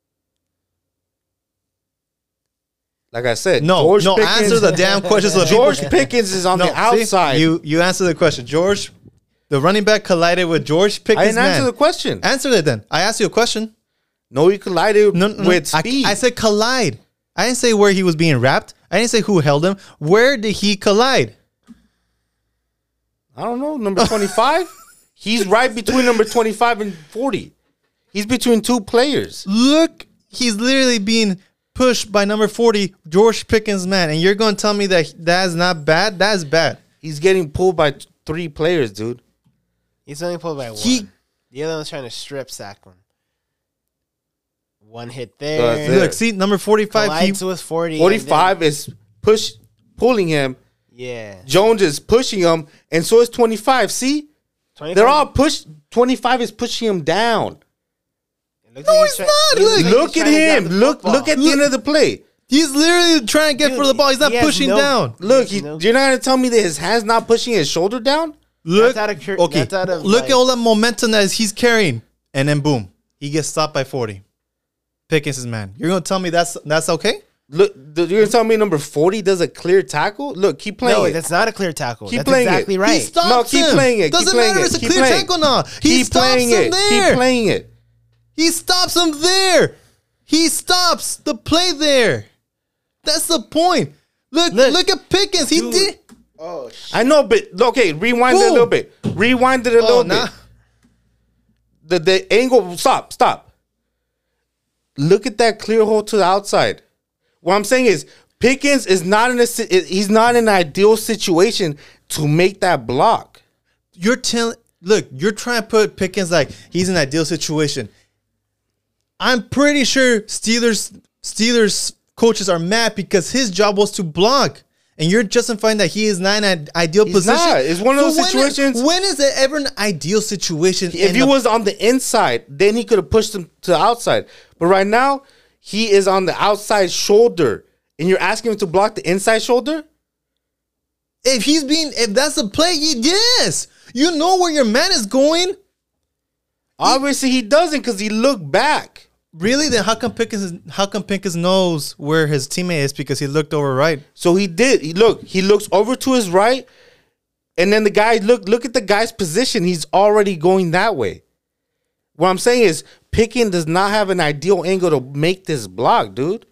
Like I said, No, George no, Pickens, answer the damn question so the George people- Pickens is on No, the outside. see? You you answer the question. George The running back collided with George Pickens' I didn't answer man. the question. Answer it then. I asked you a question. No, he collided No, no, with I, speed. I said collide. I didn't say where he was being wrapped. I didn't say who held him. Where did he collide? I don't know. Number twenty-five? He's right between number twenty-five and forty. He's between two players. Look, he's literally being pushed by number forty, George Pickens' man. And you're going to tell me that that is not bad? That is bad. He's getting pulled by t- three players, dude. He's only pulled by one. He- The other one's trying to strip sack him. One hit that's there. it. Look, see, number forty-five. He, Collides with forty. and forty-five is push pulling him. then- Yeah. Jones is pushing him, and so is twenty-five. See? twenty-five. They're all pushed. twenty-five is pushing him down. It looks No, like he's try- not. it looks Look. like Look he's at trying to grab him. the Look football. look at the end of the play. he's literally trying to get Dude, for the ball. He's not he has pushing no- down. Look, He he, has no- you're not going to tell me that his hand's not pushing his shoulder down? Look, That's out of cur- okay. that's out of, Look like- at all that momentum that he's carrying, and then boom, he gets stopped by forty. Pickens' man. You're gonna tell me that's that's okay? Look, th- you're going to tell me number forty does a clear tackle? Look, keep playing No, it. that's not a clear tackle. Keep that's playing it. exactly He right. He stops No, keep him. playing it. Keep Doesn't playing matter it. if it's a Keep clear playing it. tackle now. He Keep stops playing him it. there. Keep playing it. He stops him there. He stops the play there. That's the point. Look, look, Look. at Pickens. He Dude. did. Oh, shit. I know, but okay, rewind it a Boom. little bit. Rewind it a Oh, little nah. bit. The the angle. Stop. Stop. Look at that clear hole to the outside. What I'm saying is Pickens is not in a si- he's not in an ideal situation to make that block. You're telling. Look, you're trying to put Pickens like he's in an ideal situation. I'm pretty sure Steelers Steelers coaches are mad because his job was to block. And you're justifying that he is not in an ideal He's position. not. It's one of those when is- situations- when is it ever an ideal situation? If in he the- was on the inside, then he could have pushed him to the outside. But right now, he is on the outside shoulder, and you're asking him to block the inside shoulder? if he's being, if that's the play, ye- yes, you know where your man is going. Obviously, he doesn't because he looked back. Really? Then how come Pickens? is- How come Pickens knows where his teammate is because he looked over right? So he did. He look. He looks over to his right, and then the guy look. Look at the guy's position. He's already going that way. What I'm saying is, Pickens does not have an ideal angle to make this block, dude.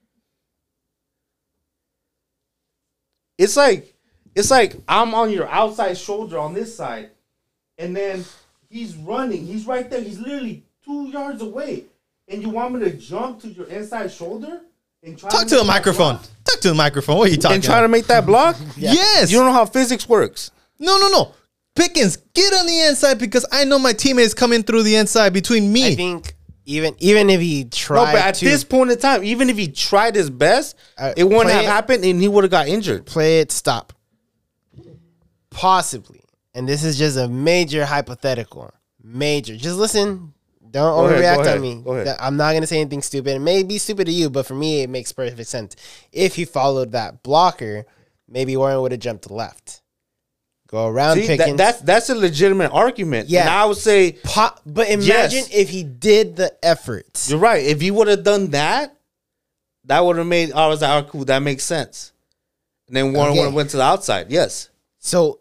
It's like, it's like I'm on your outside shoulder on this side, and then he's running. He's right there. He's literally two yards away, and you want me to jump to your inside shoulder and try Talk to to make the that microphone. block? Talk to the microphone. What are you talking And try to about? make that block? Yes. You don't know how physics works. No, no, no. Pickens, get on the inside because I know my teammate is coming through the inside between me. I think even even if he No, tried but at to this point in time, even if he tried his best, Uh, it wouldn't play have it- happened, and he would have got injured. play it, stop. Possibly. And this is just a major hypothetical. Major. Just listen. Don't Go ahead, overreact go ahead, on me. go ahead. That- I'm not going to say anything stupid. It may be stupid to you, but for me, it makes perfect sense. If he followed that blocker, maybe Warren would have jumped left. Go around See, Pickens. that, that's that's a legitimate argument. Yeah. And I would say Po- but imagine Yes. if he did the effort. you're right. If he would have done that, that would have made. I was like, oh, cool, that makes sense. And then Warren Okay. would have went to the outside. Yes. So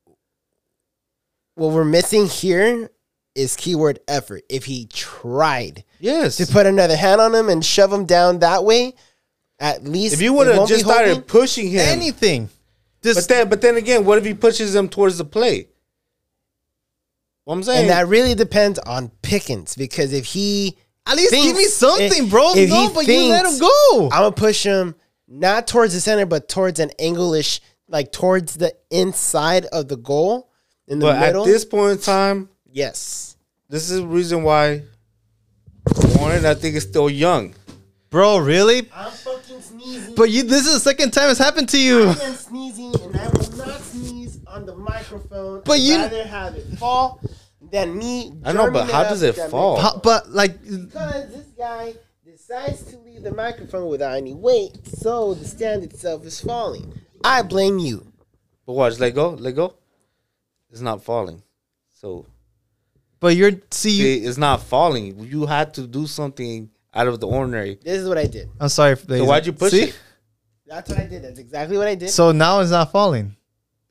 what we're missing here is keyword effort. If he tried Yes. to put another hand on him and shove him down that way, at least if you would it have won't be just started holding. pushing him, Anything. Just but then, but then again, what if he pushes him towards the play? What I'm saying, And that really depends on Pickens because if he at least give me thinks- something, if- bro. if No, he but you let thinks, him go. I'm gonna push him not towards the center, but towards an angle-ish, like towards the inside of the goal in the but middle. at this point in time, yes, this is the reason why Warren, I think, is still young. Bro, really? I'm fucking sneezing. But you this is the second time it's happened to you. I am sneezing, and I will not sneeze on the microphone. But I'd you- rather have it fall than me. I know, but germing how up does it that fall? makes- How- But like Because this guy decides to leave the microphone without any weight, so the stand itself is falling. I blame you. But watch, let go, let go. It's not falling. So but you're see you, see, it's not falling. You had to do something out of the ordinary. This is what I did. I'm sorry. So why'd you push See? it? That's what I did. That's exactly what I did. So now it's not falling.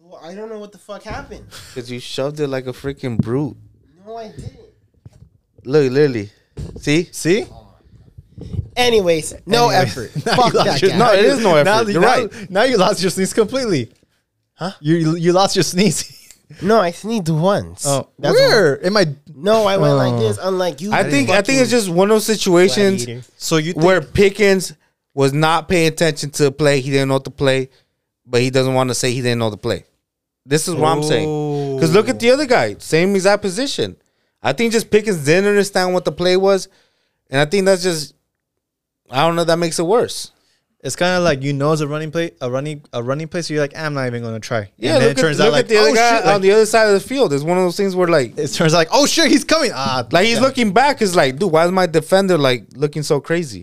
Well, I don't know what the fuck happened. Because you shoved it like a freaking brute. No, I didn't. Look, literally. See? See? Anyways, no Anyways, effort. now Fuck you lost that your- guy. No, it is no effort. Now, You're now- right. Now you lost your sneeze completely. Huh? You you lost your sneeze. No, I sneezed once. Oh, That's where? Am I? No, I went Oh. like this, unlike you. I think I think it's just one of those situations Gladiator. So you think, where Pickens was not paying attention to the play. He didn't know the play, but he doesn't want to say he didn't know the play. This is what I'm saying. Because look at the other guy, same exact position. I think just Pickens didn't understand what the play was, and I think that's just, I don't know, that makes it worse. It's kind of like you know it's a running play, a running a running play. So you're like, I'm not even going to try. Yeah, and then look, it turns at, out look like at the other oh, guy shit, like, on the other side of the field. It's one of those things where like, it turns like oh shit, he's coming. Ah, like he's yeah. looking back. Is like, dude, why is my defender like looking so crazy?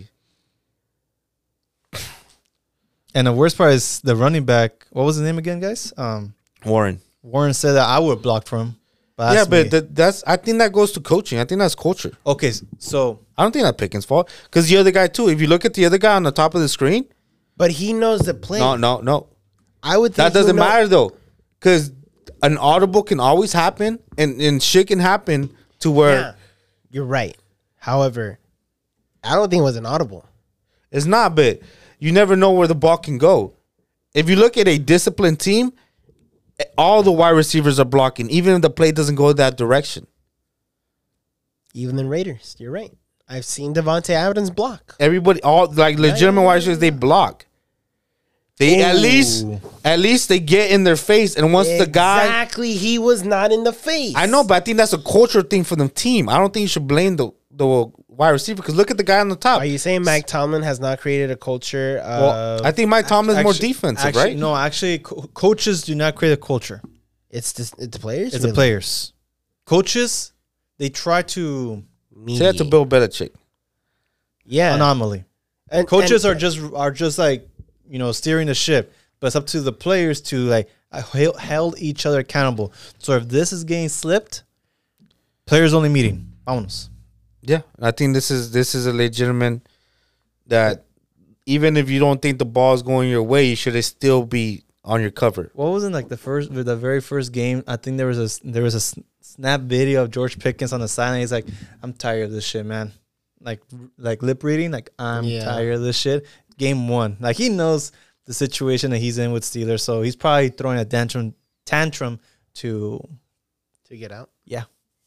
And the worst part is the running back. What was his name again, guys? Um, Warren. Warren said that I would have blocked for him. But Yeah, that's but me. that, that's I think that goes to coaching. I think that's culture. okay, so I don't think that's Pickens' fault because the other guy too. If you look at the other guy on the top of the screen, But he knows the play. no, no, no, I would think that he would doesn't know- matter though, because an audible can always happen, and and shit can happen to where Yeah, you're right. However, I don't think it was an audible. it's not. But you never know where the ball can go. If you look at a disciplined team, all the wide receivers are blocking, even if the play doesn't go that direction. Even the Raiders, you're right. I've seen Devontae Adams block. Everybody, all like legitimate wide receivers, they block. They at Ooh. least, at least they get in their face, and once the guy, Exactly, he was not in the face. I know, but I think that's a culture thing for the team. I don't think you should blame the the wide receiver because look at the guy on the top. Are you saying Mike Tomlin has not created a culture of Well, I think Mike Tomlin's more Actu- defensive, actually- right? No, actually, co- coaches do not create a culture. it's just it's the players? It's the Really? players. Coaches, they try to Say that to Bill Belichick. Yeah. anomaly. And- Coaches and- are just are just like you know steering the ship, but it's up to the players to like uh, hel- held each other accountable. So if this is getting slipped, players only meeting. Vámonos. Yeah, I think this is this is a legitimate that even if you don't think the ball is going your way, you should still be on your cover. What was in like the first, the very first game? I think there was a there was a s- snap video of George Pickens on the sideline. He's like, "I'm tired of this shit, man." Like like lip reading. Like I'm Yeah. tired of this shit. Game one. Like he knows the situation that he's in with Steelers, so he's probably throwing a tantrum tantrum to to get out. yeah.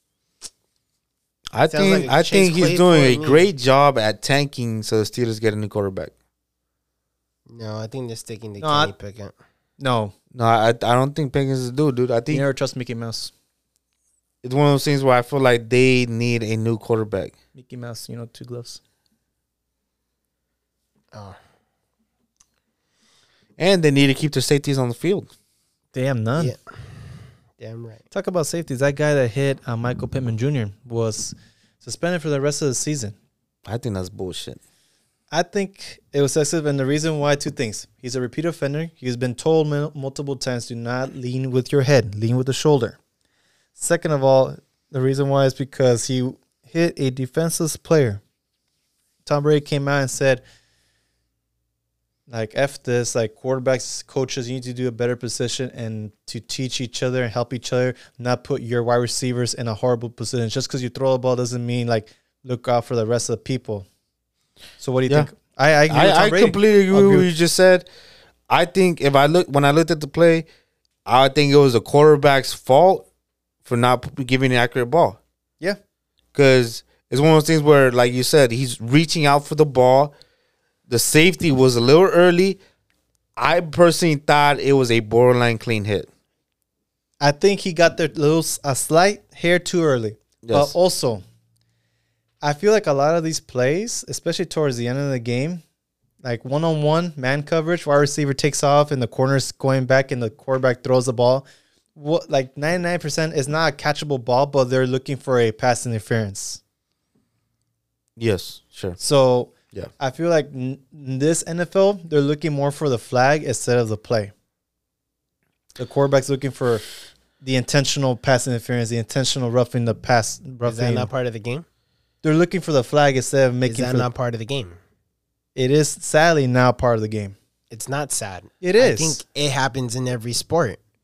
I Sounds think like a I Chase think he's Claypool doing to a me. great job at tanking so the Steelers get a new quarterback. No, I think they're sticking to No, Kenny I- Pickett. No, No, I I don't think Pickens is the dude, dude. I you think never trust Mickey Mouse. it's one of those things where I feel like they need a new quarterback. Mickey Mouse, you know, two gloves. Oh. And they need to keep their safeties on the field. Damn none. Yeah. Damn right. Talk about safeties. That guy that hit uh, Michael Pittman Junior was suspended for the rest of the season. I think that's bullshit. I think it was excessive, and the reason why, two things. He's a repeat offender. He's been told mul- multiple times, do not lean with your head, lean with the shoulder. Second of all, the reason why is because he hit a defenseless player. Tom Brady came out and said, like, F this, like, quarterbacks, coaches, you need to do a better position and to teach each other and help each other, not put your wide receivers in a horrible position. Just because you throw the ball doesn't mean, like, look out for the rest of the people. So what do you Yeah. think? I I, agree with Tom I, I Brady. completely agree with Agree what with- you just said. I think if I look when I looked at the play, I think it was the quarterback's fault for not p- giving an accurate ball. Yeah. Because it's one of those things where, like you said, he's reaching out for the ball. The safety was a little early. I personally thought it was a borderline clean hit. I think he got there little a slight hair too early. Yes. But also, I feel like a lot of these plays, especially towards the end of the game, like one-on-one man coverage, wide receiver takes off and the corner's going back and the quarterback throws the ball. What like ninety-nine percent is not a catchable ball, but they're looking for a pass interference. Yes, sure. So Yeah. I feel like n- in this N F L, they're looking more for the flag instead of the play. The quarterback's looking for the intentional pass interference, the intentional roughing the pass. Is that Roughing. not part of the game? They're looking for the flag instead of Is making. that For not part of the game? it is sadly now part of the game. It's not sad. It I is. think it happens in every sport.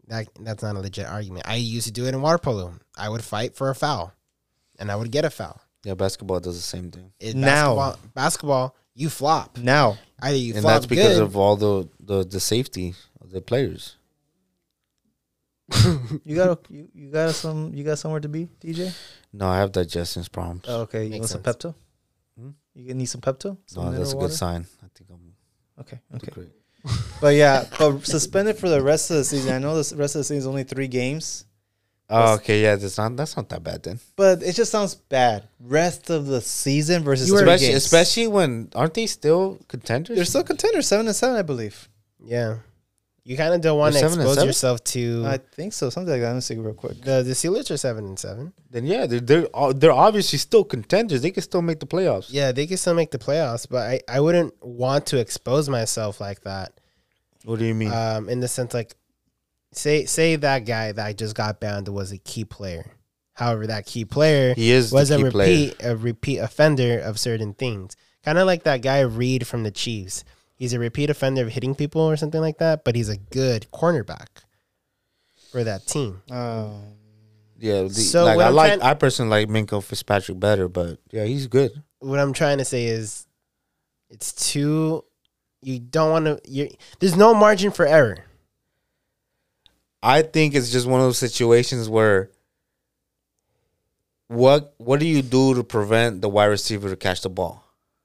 That that's not a legit argument. I used to do it in water polo. I would fight for a foul, and I would get a foul. Yeah, basketball does the same thing. It, Now. basketball, basketball, you flop. Now, Either you And flop that's because good. of all the, the, the safety of the players. You got you, you got some you got somewhere to be, D J? No, I have digestion problems. Oh, okay, you Makes want some sense. Pepto? Hmm? You need some Pepto? Some No, that's a mineral good water? sign. I think I'm Okay, okay. okay. great. But yeah, but suspended for the rest of the season. I know the rest of the season is only three games, Oh, okay, yeah, that's not that's not that bad then. but it just sounds bad. Rest of the season versus three Especially, games. especially when aren't they still contenders? they're still contenders, seven and seven, I believe. Yeah, you kind of don't want to They're seven and expose seven? yourself to I think so. Something like that. Let me see real quick. the the Steelers are seven and seven. Then yeah, they're they're uh, they're obviously still contenders. They can still make the playoffs. Yeah, they can still make the playoffs, but I, I wouldn't want to expose myself like that. What do you mean? Um, in the sense like, say say that guy that I just got banned was a key player. However, that key player he is was the a key player. repeat a repeat offender of certain things. Kind of like that guy Reed from the Chiefs. He's a repeat offender of hitting people or something like that, but he's a good cornerback for that team. Um, Yeah, the, So like what I I'm like trying- I personally like Minka Fitzpatrick better, but yeah, he's good. What I'm trying to say is, it's too. You don't want to. You there's no margin for error. I think it's just one of those situations where what what do you do to prevent the wide receiver to catch the ball?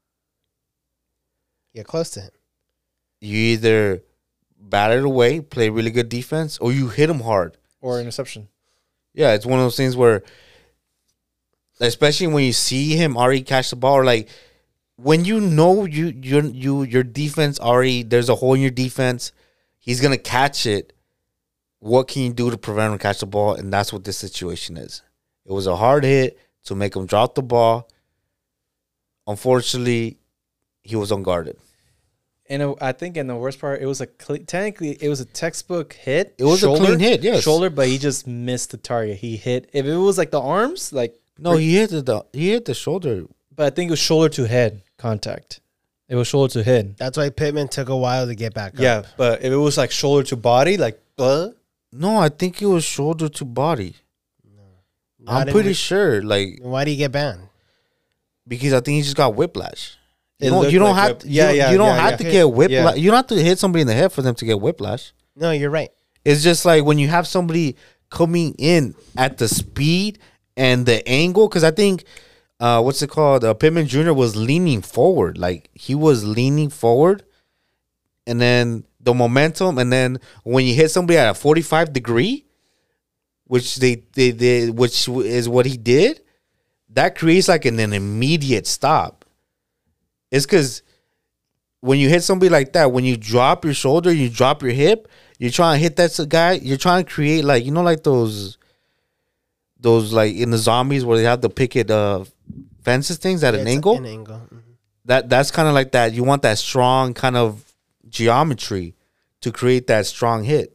Get close to him. You either bat it away, play really good defense, or you hit him hard. Or interception. Yeah, it's one of those things where, especially when you see him already catch the ball, or like when you know you you you your defense already there's a hole in your defense, he's gonna catch it. What can you do to prevent him to catch the ball? And that's what this situation is. It was a hard hit to make him drop the ball. Unfortunately, he was unguarded. And it- I think in the worst part, it was a cle technically it was a textbook hit. It was a clean hit, yes. shoulder, but he just missed the target. He hit. If it was like the arms, like No, he hit the he hit the shoulder. but I think it was shoulder to head contact. It was shoulder to head. That's why Pittman took a while to get back Yeah, up. but if it was like shoulder to body, like uh, No, I think it was shoulder to body. Not I'm in pretty re- sure, like Why do you get banned? because I think he just got whiplash. It You don't, looked you don't like have whip- to, yeah, you, yeah, you don't yeah, have yeah. to get whiplash. Yeah. You don't have to hit somebody in the head for them to get whiplash. No, you're right. It's just like when you have somebody coming in at the speed and the angle. Because I think, uh, what's it called? Uh, Pittman Junior was leaning forward. Like he was leaning forward. And then the momentum. And then when you hit somebody at a forty-five degree, which they, they, they which is what he did, that creates like an, an immediate stop. It's because when you hit somebody like that, when you drop your shoulder, you drop your hip, you're trying to hit that guy, you're trying to create like, you know, like those, those like in the zombies where they have the picket uh, fences things at Yeah, an it's angle. An angle. Mhm. That That's kind of like that. You want that strong kind of geometry to create that strong hit.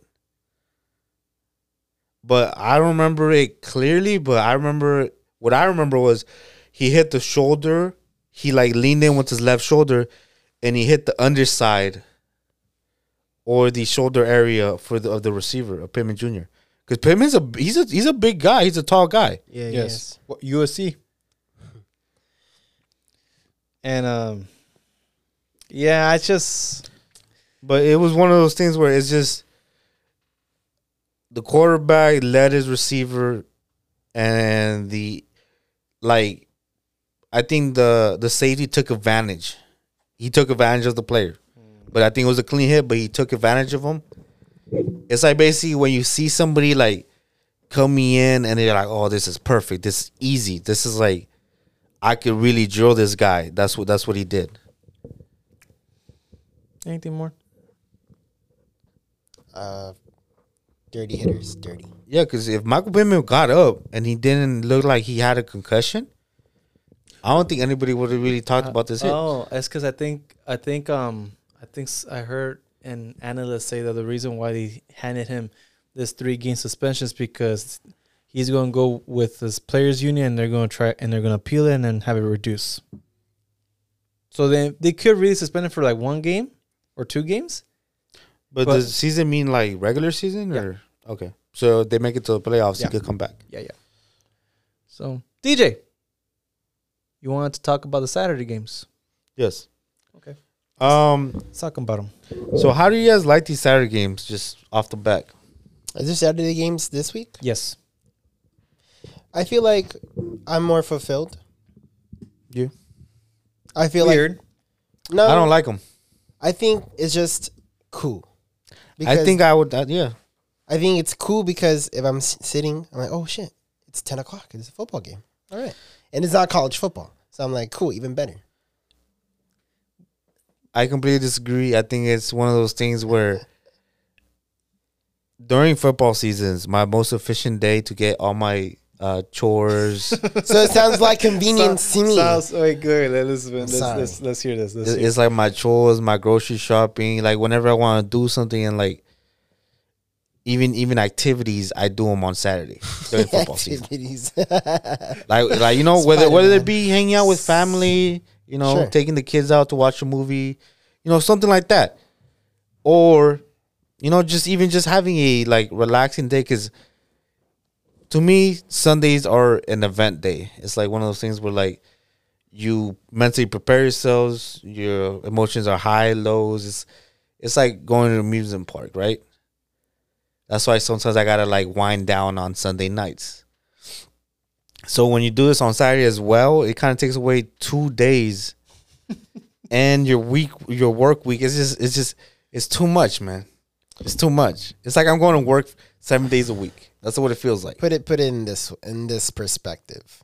But I don't remember it clearly, but I remember, what I remember was he hit the shoulder. He like leaned in with his left shoulder, and he hit the underside or the shoulder area for the of the receiver of Pittman Junior Because Pittman's a he's a he's a big guy. He's a tall guy. Yeah, yes, yes. What, U S C. And um, yeah, I just But it was one of those things where it's just the quarterback led his receiver, and the like. I think the the safety took advantage. He took advantage of the player, but I think it was a clean hit. But he took advantage of him. It's like basically when you see somebody like coming in and they're like, "Oh, this is perfect. This is easy. This is like I could really drill this guy." That's what that's what he did. anything more. Uh, dirty hitters, dirty. Yeah, because if Michael Pittman got up and he didn't look like he had a concussion, I don't think anybody would have really talked about this hit. Oh, it's because I think I think um I think s- I heard an analyst say that the reason why they handed him this three game suspension is because he's going to go with this players union and they're going to try and they're going to appeal it and then have it reduced. So then they could really suspend him for like one game or two games. But, but- does season mean like regular season Yeah. or Okay. So they make it to the playoffs. Yeah. He could come back. Yeah, yeah. So, D J, you wanted to talk about the Saturday games. Yes. Okay. Um. Let's talk about them. So how do you guys like these Saturday games? Just off the back. Is there Saturday games this week? Yes. I feel like I'm more fulfilled. You? I feel Weird. like no, I don't like them. I think it's just cool. I think I would. Uh, yeah. I think it's cool because if I'm s- sitting, I'm like, oh shit, it's ten o'clock. It's a football game. All right, and it's not college football, so I'm like, cool, even better. I completely disagree. I think it's one of those things where during football seasons, my most efficient day to get all my uh, chores. So it sounds like convenience to me. Sounds wait, good. Let's let's, sorry. let's let's hear this. Let's It's hear. it's like my chores, my grocery shopping. Like whenever I want to do something, and like even even activities, I do them on Saturday during football season. Activities. Like like you know whether whether Spider-Man. it be hanging out with family, you know, Sure. taking the kids out to watch a movie, you know, something like that, or you know, just even just having a like relaxing day. Because to me, Sundays are an event day. It's like one of those things where like you mentally prepare yourselves, your emotions are high, lows. It's it's like going to an amusement park, right? That's why sometimes I gotta like wind down on Sunday nights. So when you do this on Saturday as well, it kind of takes away two days, and your week, your work week. It's just, it's just, it's too much, man. It's too much. It's like I'm going to work seven days a week. That's what it feels like. put it put it in this in this perspective.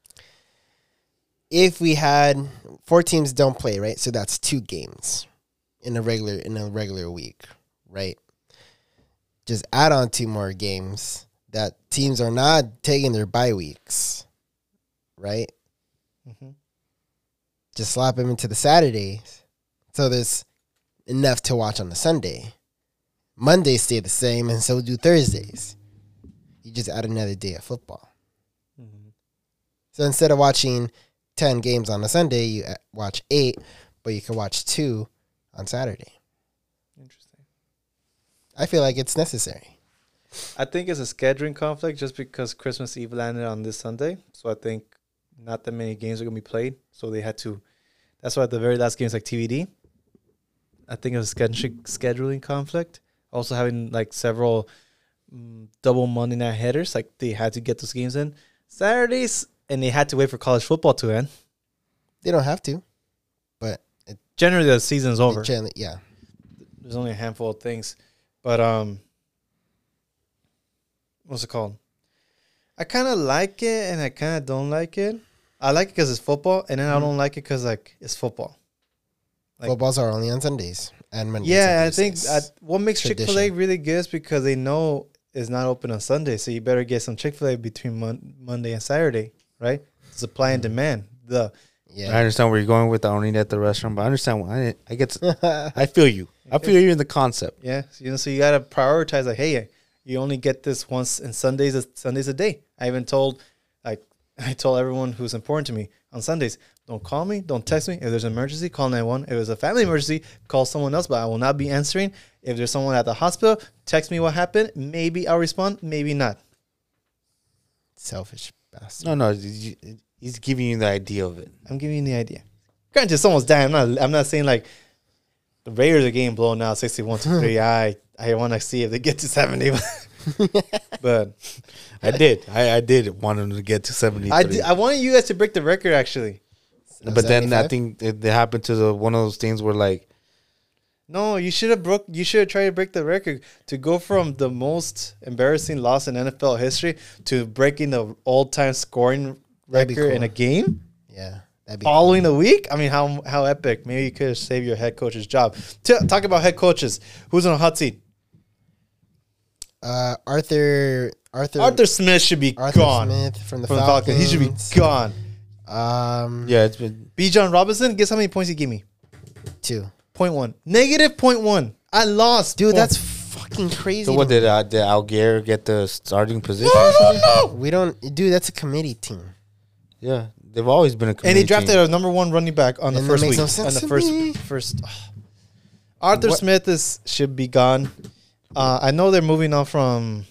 If we had four teams don't play, right? So that's two games in a regular in a regular week, right? Just add on two more games that teams are not taking their bye weeks, right? Mhm. Just slap them into the Saturdays, so there's enough to watch on the Sunday. Mondays stay the same, and so do Thursdays. You just add another day of football. Mhm. So instead of watching ten games on a Sunday, you uh, watch eight, but you can watch two on Saturday. Interesting. I feel like it's necessary. I think it's a scheduling conflict just because Christmas Eve landed on this Sunday. So I think not that many games are going to be played. So they had to. That's why the very last game is like T V D. I think it was a scheduling scheduling conflict. Also having like several mm, double Monday night headers. Like they had to get those games in Saturdays, and they had to wait for college football to end. They don't have to, but it, Generally, the season's over. it generally, yeah. There's only a handful of things, but um, what's it called? I kind of like it, and I kind of don't like it. I like it because it's football, and then I don't like it because like it's football. Like- Footballs are only on Sundays and Mondays. Yeah, and I think Tuesdays. uh, what makes Chick Fil A Tradition. really good is because they know it's not open on Sunday, so you better get some Chick Fil A between mon- Monday and Saturday, right? Supply and demand. The I yeah. understand where you're going with the owning at the restaurant, but I understand. Why I, I get. To, I feel you. I feel you in the concept. yeah, so, you know, so you gotta prioritize. Like, hey, you only get this once, and Sundays is Sundays a day. I even told, like, I told everyone who's important to me on Sundays, don't call me, don't text me. If there's an emergency, call nine one one. If it's a family emergency, call someone else, but I will not be answering. If there's someone at the hospital, text me what happened. Maybe I'll respond, maybe not. Selfish bastard. No, no, you- he's giving you the idea of it. I'm giving you the idea. Granted, someone's dying. I'm not. I'm not saying like the Raiders are getting blown out sixty-one to three. I I want to see if they get to seventy. But I did. I, I did want him to get to seventy. I did, I wanted you guys to break the record actually. But then I seventy-five? think it, it happened to the one of those things where like No, you should have broke. You should have tried to break the record to go from the most embarrassing loss in N F L history to breaking the all-time scoring That'd be record in cool. a game Yeah. That'd be following a week. I mean, how how epic! Maybe you could have saved your head coach's job. T- talk about head coaches. Who's on a hot seat? Uh, Arthur Arthur Arthur Smith should be Arthur gone Smith from the from the Falcons. Falcons. He should be gone. Um, yeah, it's been B. John Robinson. Guess how many points he gave me? two. Point one. Negative point one. I lost, Dude, point- that's fucking crazy. so. What to me. did uh, did Algier get the starting position? No, no, no. We don't, dude. That's a committee team. Yeah, they've always been a. And he community drafted team. a number one running back on the And that first makes week. no sense on the to first me. first. Arthur What- Smith is should be gone. Uh, I know they're moving on from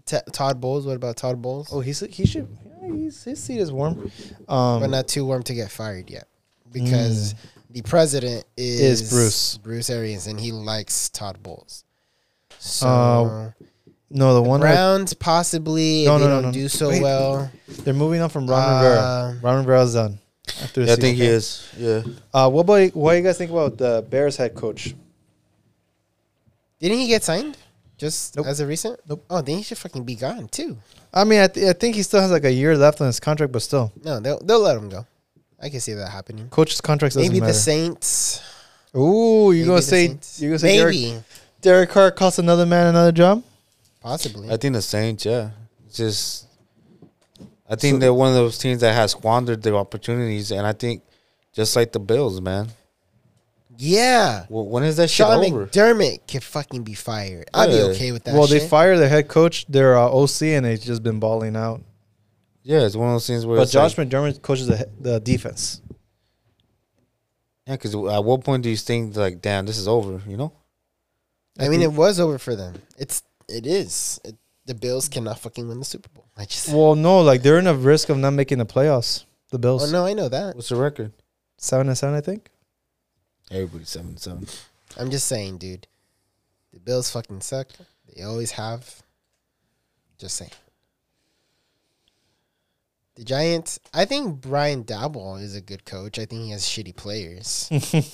T- Todd Bowles. What about Todd Bowles? Oh, he's he should. Yeah, he's, his seat is warm. Um, But not too warm to get fired yet, because the president is, Is Bruce. Bruce Arians, and he likes Todd Bowles. So Uh, no, the the one that Browns possibly No, if no, they no, don't no. do so Wait. well. they're moving on from Ron Uh, Rivera. Ron Rivera's done. After the Yeah, I season. think he is. Yeah. Uh, what about what do you guys think about the Bears head coach? Didn't he get signed? Just Nope. as a recent? Nope. Oh, then he should fucking be gone too. I mean, I, th- I think he still has like a year left on his contract, but still, No, they'll they'll let him go. I can see that happening. coach's contract doesn't Maybe matter. the Saints. Ooh, you Maybe gonna the say Saints. you gonna say Derek, Maybe, Derek Carr cost another man another job? possibly. I think the Saints, yeah. It's just, I think they're one of those teams that has squandered their opportunities, and I think just like the Bills, man. Yeah. Well, when is that shit Sean over? McDermott can fucking be fired. I'd be Yeah. okay with that. Well, shit. they fired their head coach, their uh, O C, and they've just been balling out. Yeah, it's one of those things where But it's Josh like, McDermott coaches the, the defense. yeah, because at what point do you think like, damn, this is over? You know? I mean, it was over for them. It's it is. It, the Bills cannot fucking win the Super Bowl. I just. Well, no, like they're in a risk of not making the playoffs. The Bills, Oh no, I know that. What's the record? seven and seven, I think. Everybody's seven seven. I'm just saying, dude. The Bills fucking suck. They always have. Just saying. The Giants. I think Brian Daboll is a good coach. I think he has shitty players.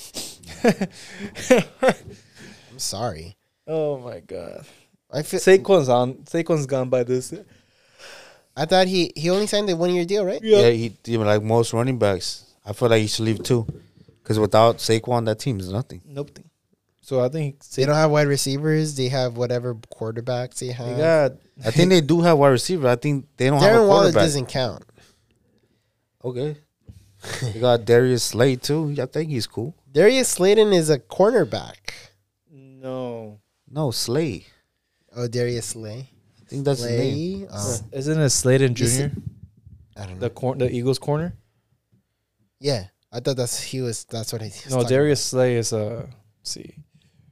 I'm sorry. Oh my god, I feel. Saquon's on. Saquon's gone by this. I thought he he only signed a one year deal, right? Yeah, he even like most running backs. I feel like he should leave too, because without Saquon, that team is nothing. Nope. So I think They don't have wide receivers. They have whatever quarterbacks they have. they got. I think they do have wide receiver. I think they don't have a Darren Waller quarterback. doesn't count. Okay. They got Darius Slade too. I think he's cool. Darius Slayton is a cornerback. No, No, Slade. Oh, Darius Slay. I think that's his name. Slay. Oh, isn't it Slayton You Junior? I don't know. The cor- the Eagles corner. Yeah, I thought that's he was. That's what he. Was No, talking Darius Slay is a. See, about.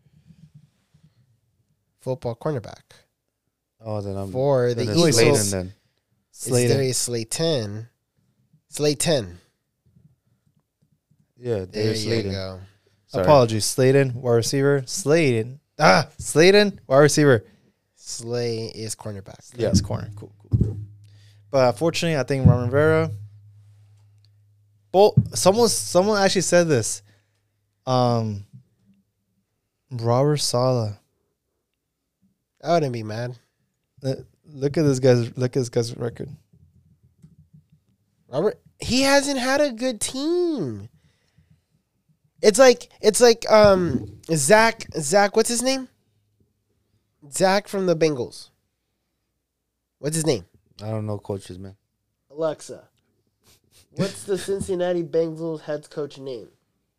Football cornerback Oh, then I'm for the then Wait, it's so- Eagles. Slayton then. It's Slayton. Darius Slayton. Slayton. Yeah, There Darius you Slayton. go. Sorry. Apologies, Slayton, wide receiver. Slayton. Ah, Slayton, wide receiver. Slay is cornerback. Yeah. Yes, corner. Cool, cool. But unfortunately, I think Ron Rivera. Well, someone, someone actually said this. Um, Robert Sala. I wouldn't be mad. Uh, Look at this guy's. Look at this guy's record. Robert, he hasn't had a good team. It's like it's like um Zach Zach. What's his name? Zach from the Bengals. What's his name? I don't know coaches, man. Alexa. What's the Cincinnati Bengals head coach name?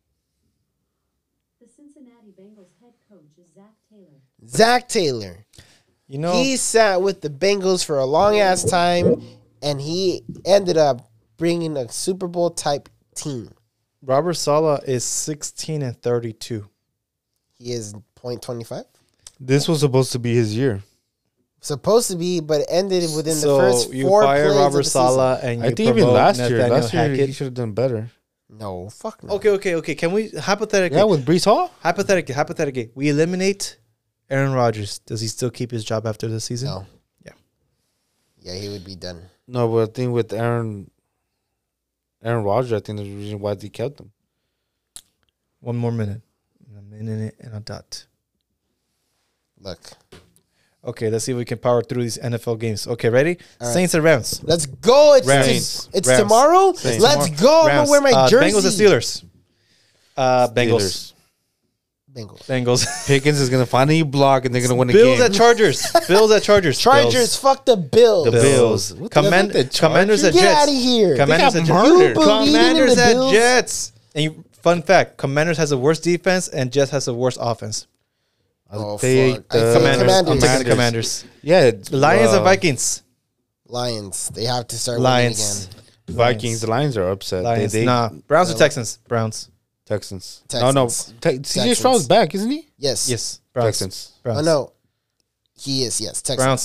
The Cincinnati Bengals head coach is Zach Taylor. Zach Taylor. You know, He sat with the Bengals for a long ass time, and he ended up bringing a Super Bowl type team. Robert Sala is sixteen and thirty-two. He is point two five. This was supposed to be his year. Supposed to be, but it ended within so the first you four fire plays of Robert the season. Sala, and you I think even promote last year, Nathaniel last year Hackett. he should have done better. No, fuck no. Okay, okay, okay. Can we hypothetically? Yeah, with Brees Hall. hypothetically, hypothetically, we eliminate Aaron Rodgers. Does he still keep his job after the season? No. Yeah. Yeah, he would be done. No, but I think with Aaron, Aaron Rodgers, I think there's a reason why they kept him. One more minute. A minute and a dot. Look. Okay, let's see if we can power through these N F L games. Okay, ready? All right. Saints and Rams. Let's go. It's Rams. it's, it's Rams. tomorrow. Saints. Let's Tomorrow. go. I'm Rams. gonna wear my Uh, jersey. Bengals and Steelers. Uh, Bengals. Steelers. Bengals. Bengals. Pickens is gonna find a new block and they're gonna win a Bills game. at Chargers. Bills at Chargers. Chargers. Bills. Fuck the Bills. The Bills. What the- Command- the Chargers? Commanders at Get Jets. out of here. Commanders They at got Jets. murdered. You believe in Commanders the at Bills? Jets. And you, fun fact: Commanders has the worst defense, and Jets has the worst offense. I'll Oh, take fuck. I the think Commanders. I'm Commanders. taking the Commanders. Yeah, The Lions uh, and Vikings. Lions. They have to start Lions. winning Vikings. The Lions are upset. Lions. They, they nah. Browns or No. Texans? Browns. Texans. Texans. No, no. Te- C J Stroud's Texans. back, isn't he? again. Yes. Yes. Browns. Texans. Browns. Oh no. He is. Yes. Texans. Browns.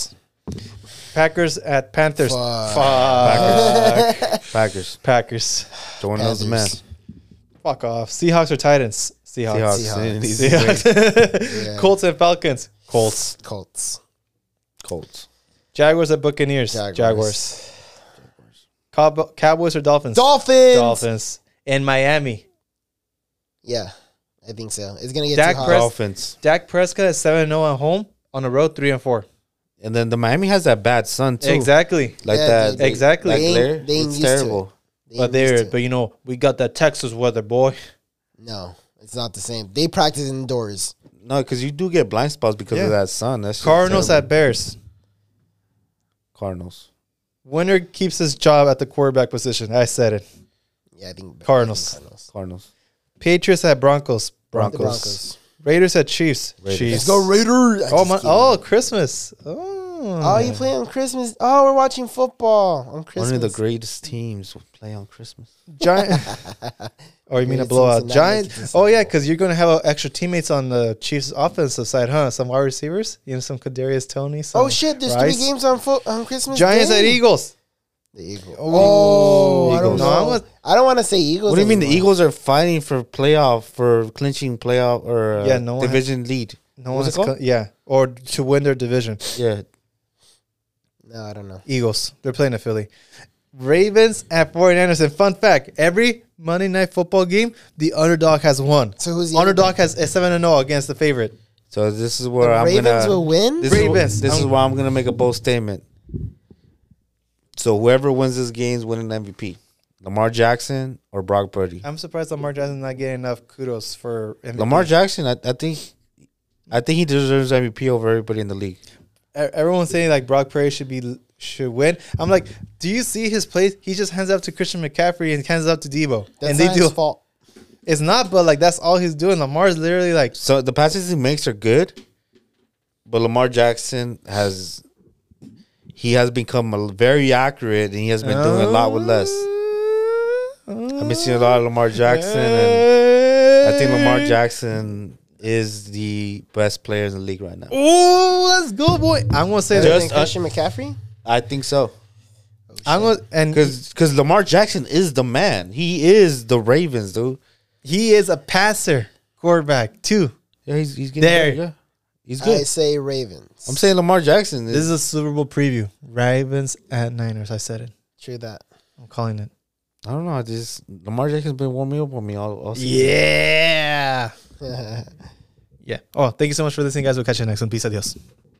Packers at Panthers. Fuck. Fuck. Packers. Packers. Jordan knows the man. Panthers. Fuck off. Seahawks or Titans? Seahawks. Seahawks. Seahawks. Seahawks. Yeah. Colts and Falcons. Colts. Colts. Colts. Jaguars at Buccaneers. Jaguars. Jaguars. Cow- Cowboys or Dolphins? Dolphins. Dolphins. In Miami. Yeah, I think so. It's gonna get Dak too hot. Pres- Dolphins. Dak Prescott is seven and oh at home. On the road, three and four. And then the Miami has that bad sun too. Exactly. Like Yeah, that. they- Exactly. That They ain't- glare. they ain't It's used to it. terrible. They But ain't used there, to but it. you know, we got that Texas weather, boy. No, it's not the same. They practice indoors. No, because you do get blind spots because Yeah. of that sun. That's Cardinals at Bears. Cardinals. Winner keeps his job at the quarterback position. I said it. Yeah, I think Cardinals. Cardinals. Cardinals. Patriots at Broncos. The Broncos. Broncos. Raiders at Chiefs. Raiders. Chiefs. Let's go Raiders. I Oh just my! kidding. Oh, Christmas. Oh. Oh, you play on Christmas? Oh, we're watching football on Christmas. One of the greatest teams will play on Christmas. Giant. Or you mean a Maybe blowout? Cincinnati Giant. makes it Oh yeah, because you're gonna have uh, extra teammates on the Chiefs' offensive side, huh? Some wide receivers. You know, some Kadarius Toney. Some Oh shit! There's Rice. three games on fo- on Christmas. Giants Day. at Eagles. The Eagles. Oh, I don't Eagles. know. No, I was- I don't want to say Eagles. What do you mean the anymore. Eagles are fighting for playoff, for clinching playoff or uh, Yeah, no one division lead? No What's one's it called? co- yeah, or to win their division. Yeah. No, I don't know. Eagles. They're playing at Philly. Ravens at 49ers. And fun fact: every Monday Night Football game, the underdog has won. So who's the Underdog has a seven and zero against the favorite. So this is The where I'm Ravens gonna. will win. This Is, Ravens. wh- this is I'm- why I'm gonna make a bold statement. So whoever wins this game is winning M V P. Lamar Jackson or Brock Purdy. I'm surprised Lamar Jackson's not getting enough kudos for M V P. Lamar Jackson, I, I think, I think he deserves M V P over everybody in the league. E- Everyone's saying like Brock Purdy should be should win. I'm like, do you see his plays? He just hands it up to Christian McCaffrey and hands it up to Debo, That's and they not do. his fault. It's not, but like that's all he's doing. Lamar's literally like, So the passes he makes are good, but Lamar Jackson has he has become a, very accurate, and he has been doing a lot with less. I've been seeing a lot of Lamar Jackson, and I think Lamar Jackson is the best player in the league right now. Oh, let's go, boy! I'm gonna say Better that. than Just, uh, Christian McCaffrey. I think so. I'm gonna and Because because Lamar Jackson is the man. He is the Ravens, dude. he is a passer quarterback too. Yeah, he's he's getting There. better, yeah. He's I good. say Ravens. I'm saying Lamar Jackson. Is, This is a Super Bowl preview. Ravens at Niners. I said it. True that. I'm calling it. I don't know. I just Lamar Jackson's been warming up on me all, all season. Yeah. Yeah. Oh, thank you so much for listening, guys. We'll catch you next one. Peace. Adios.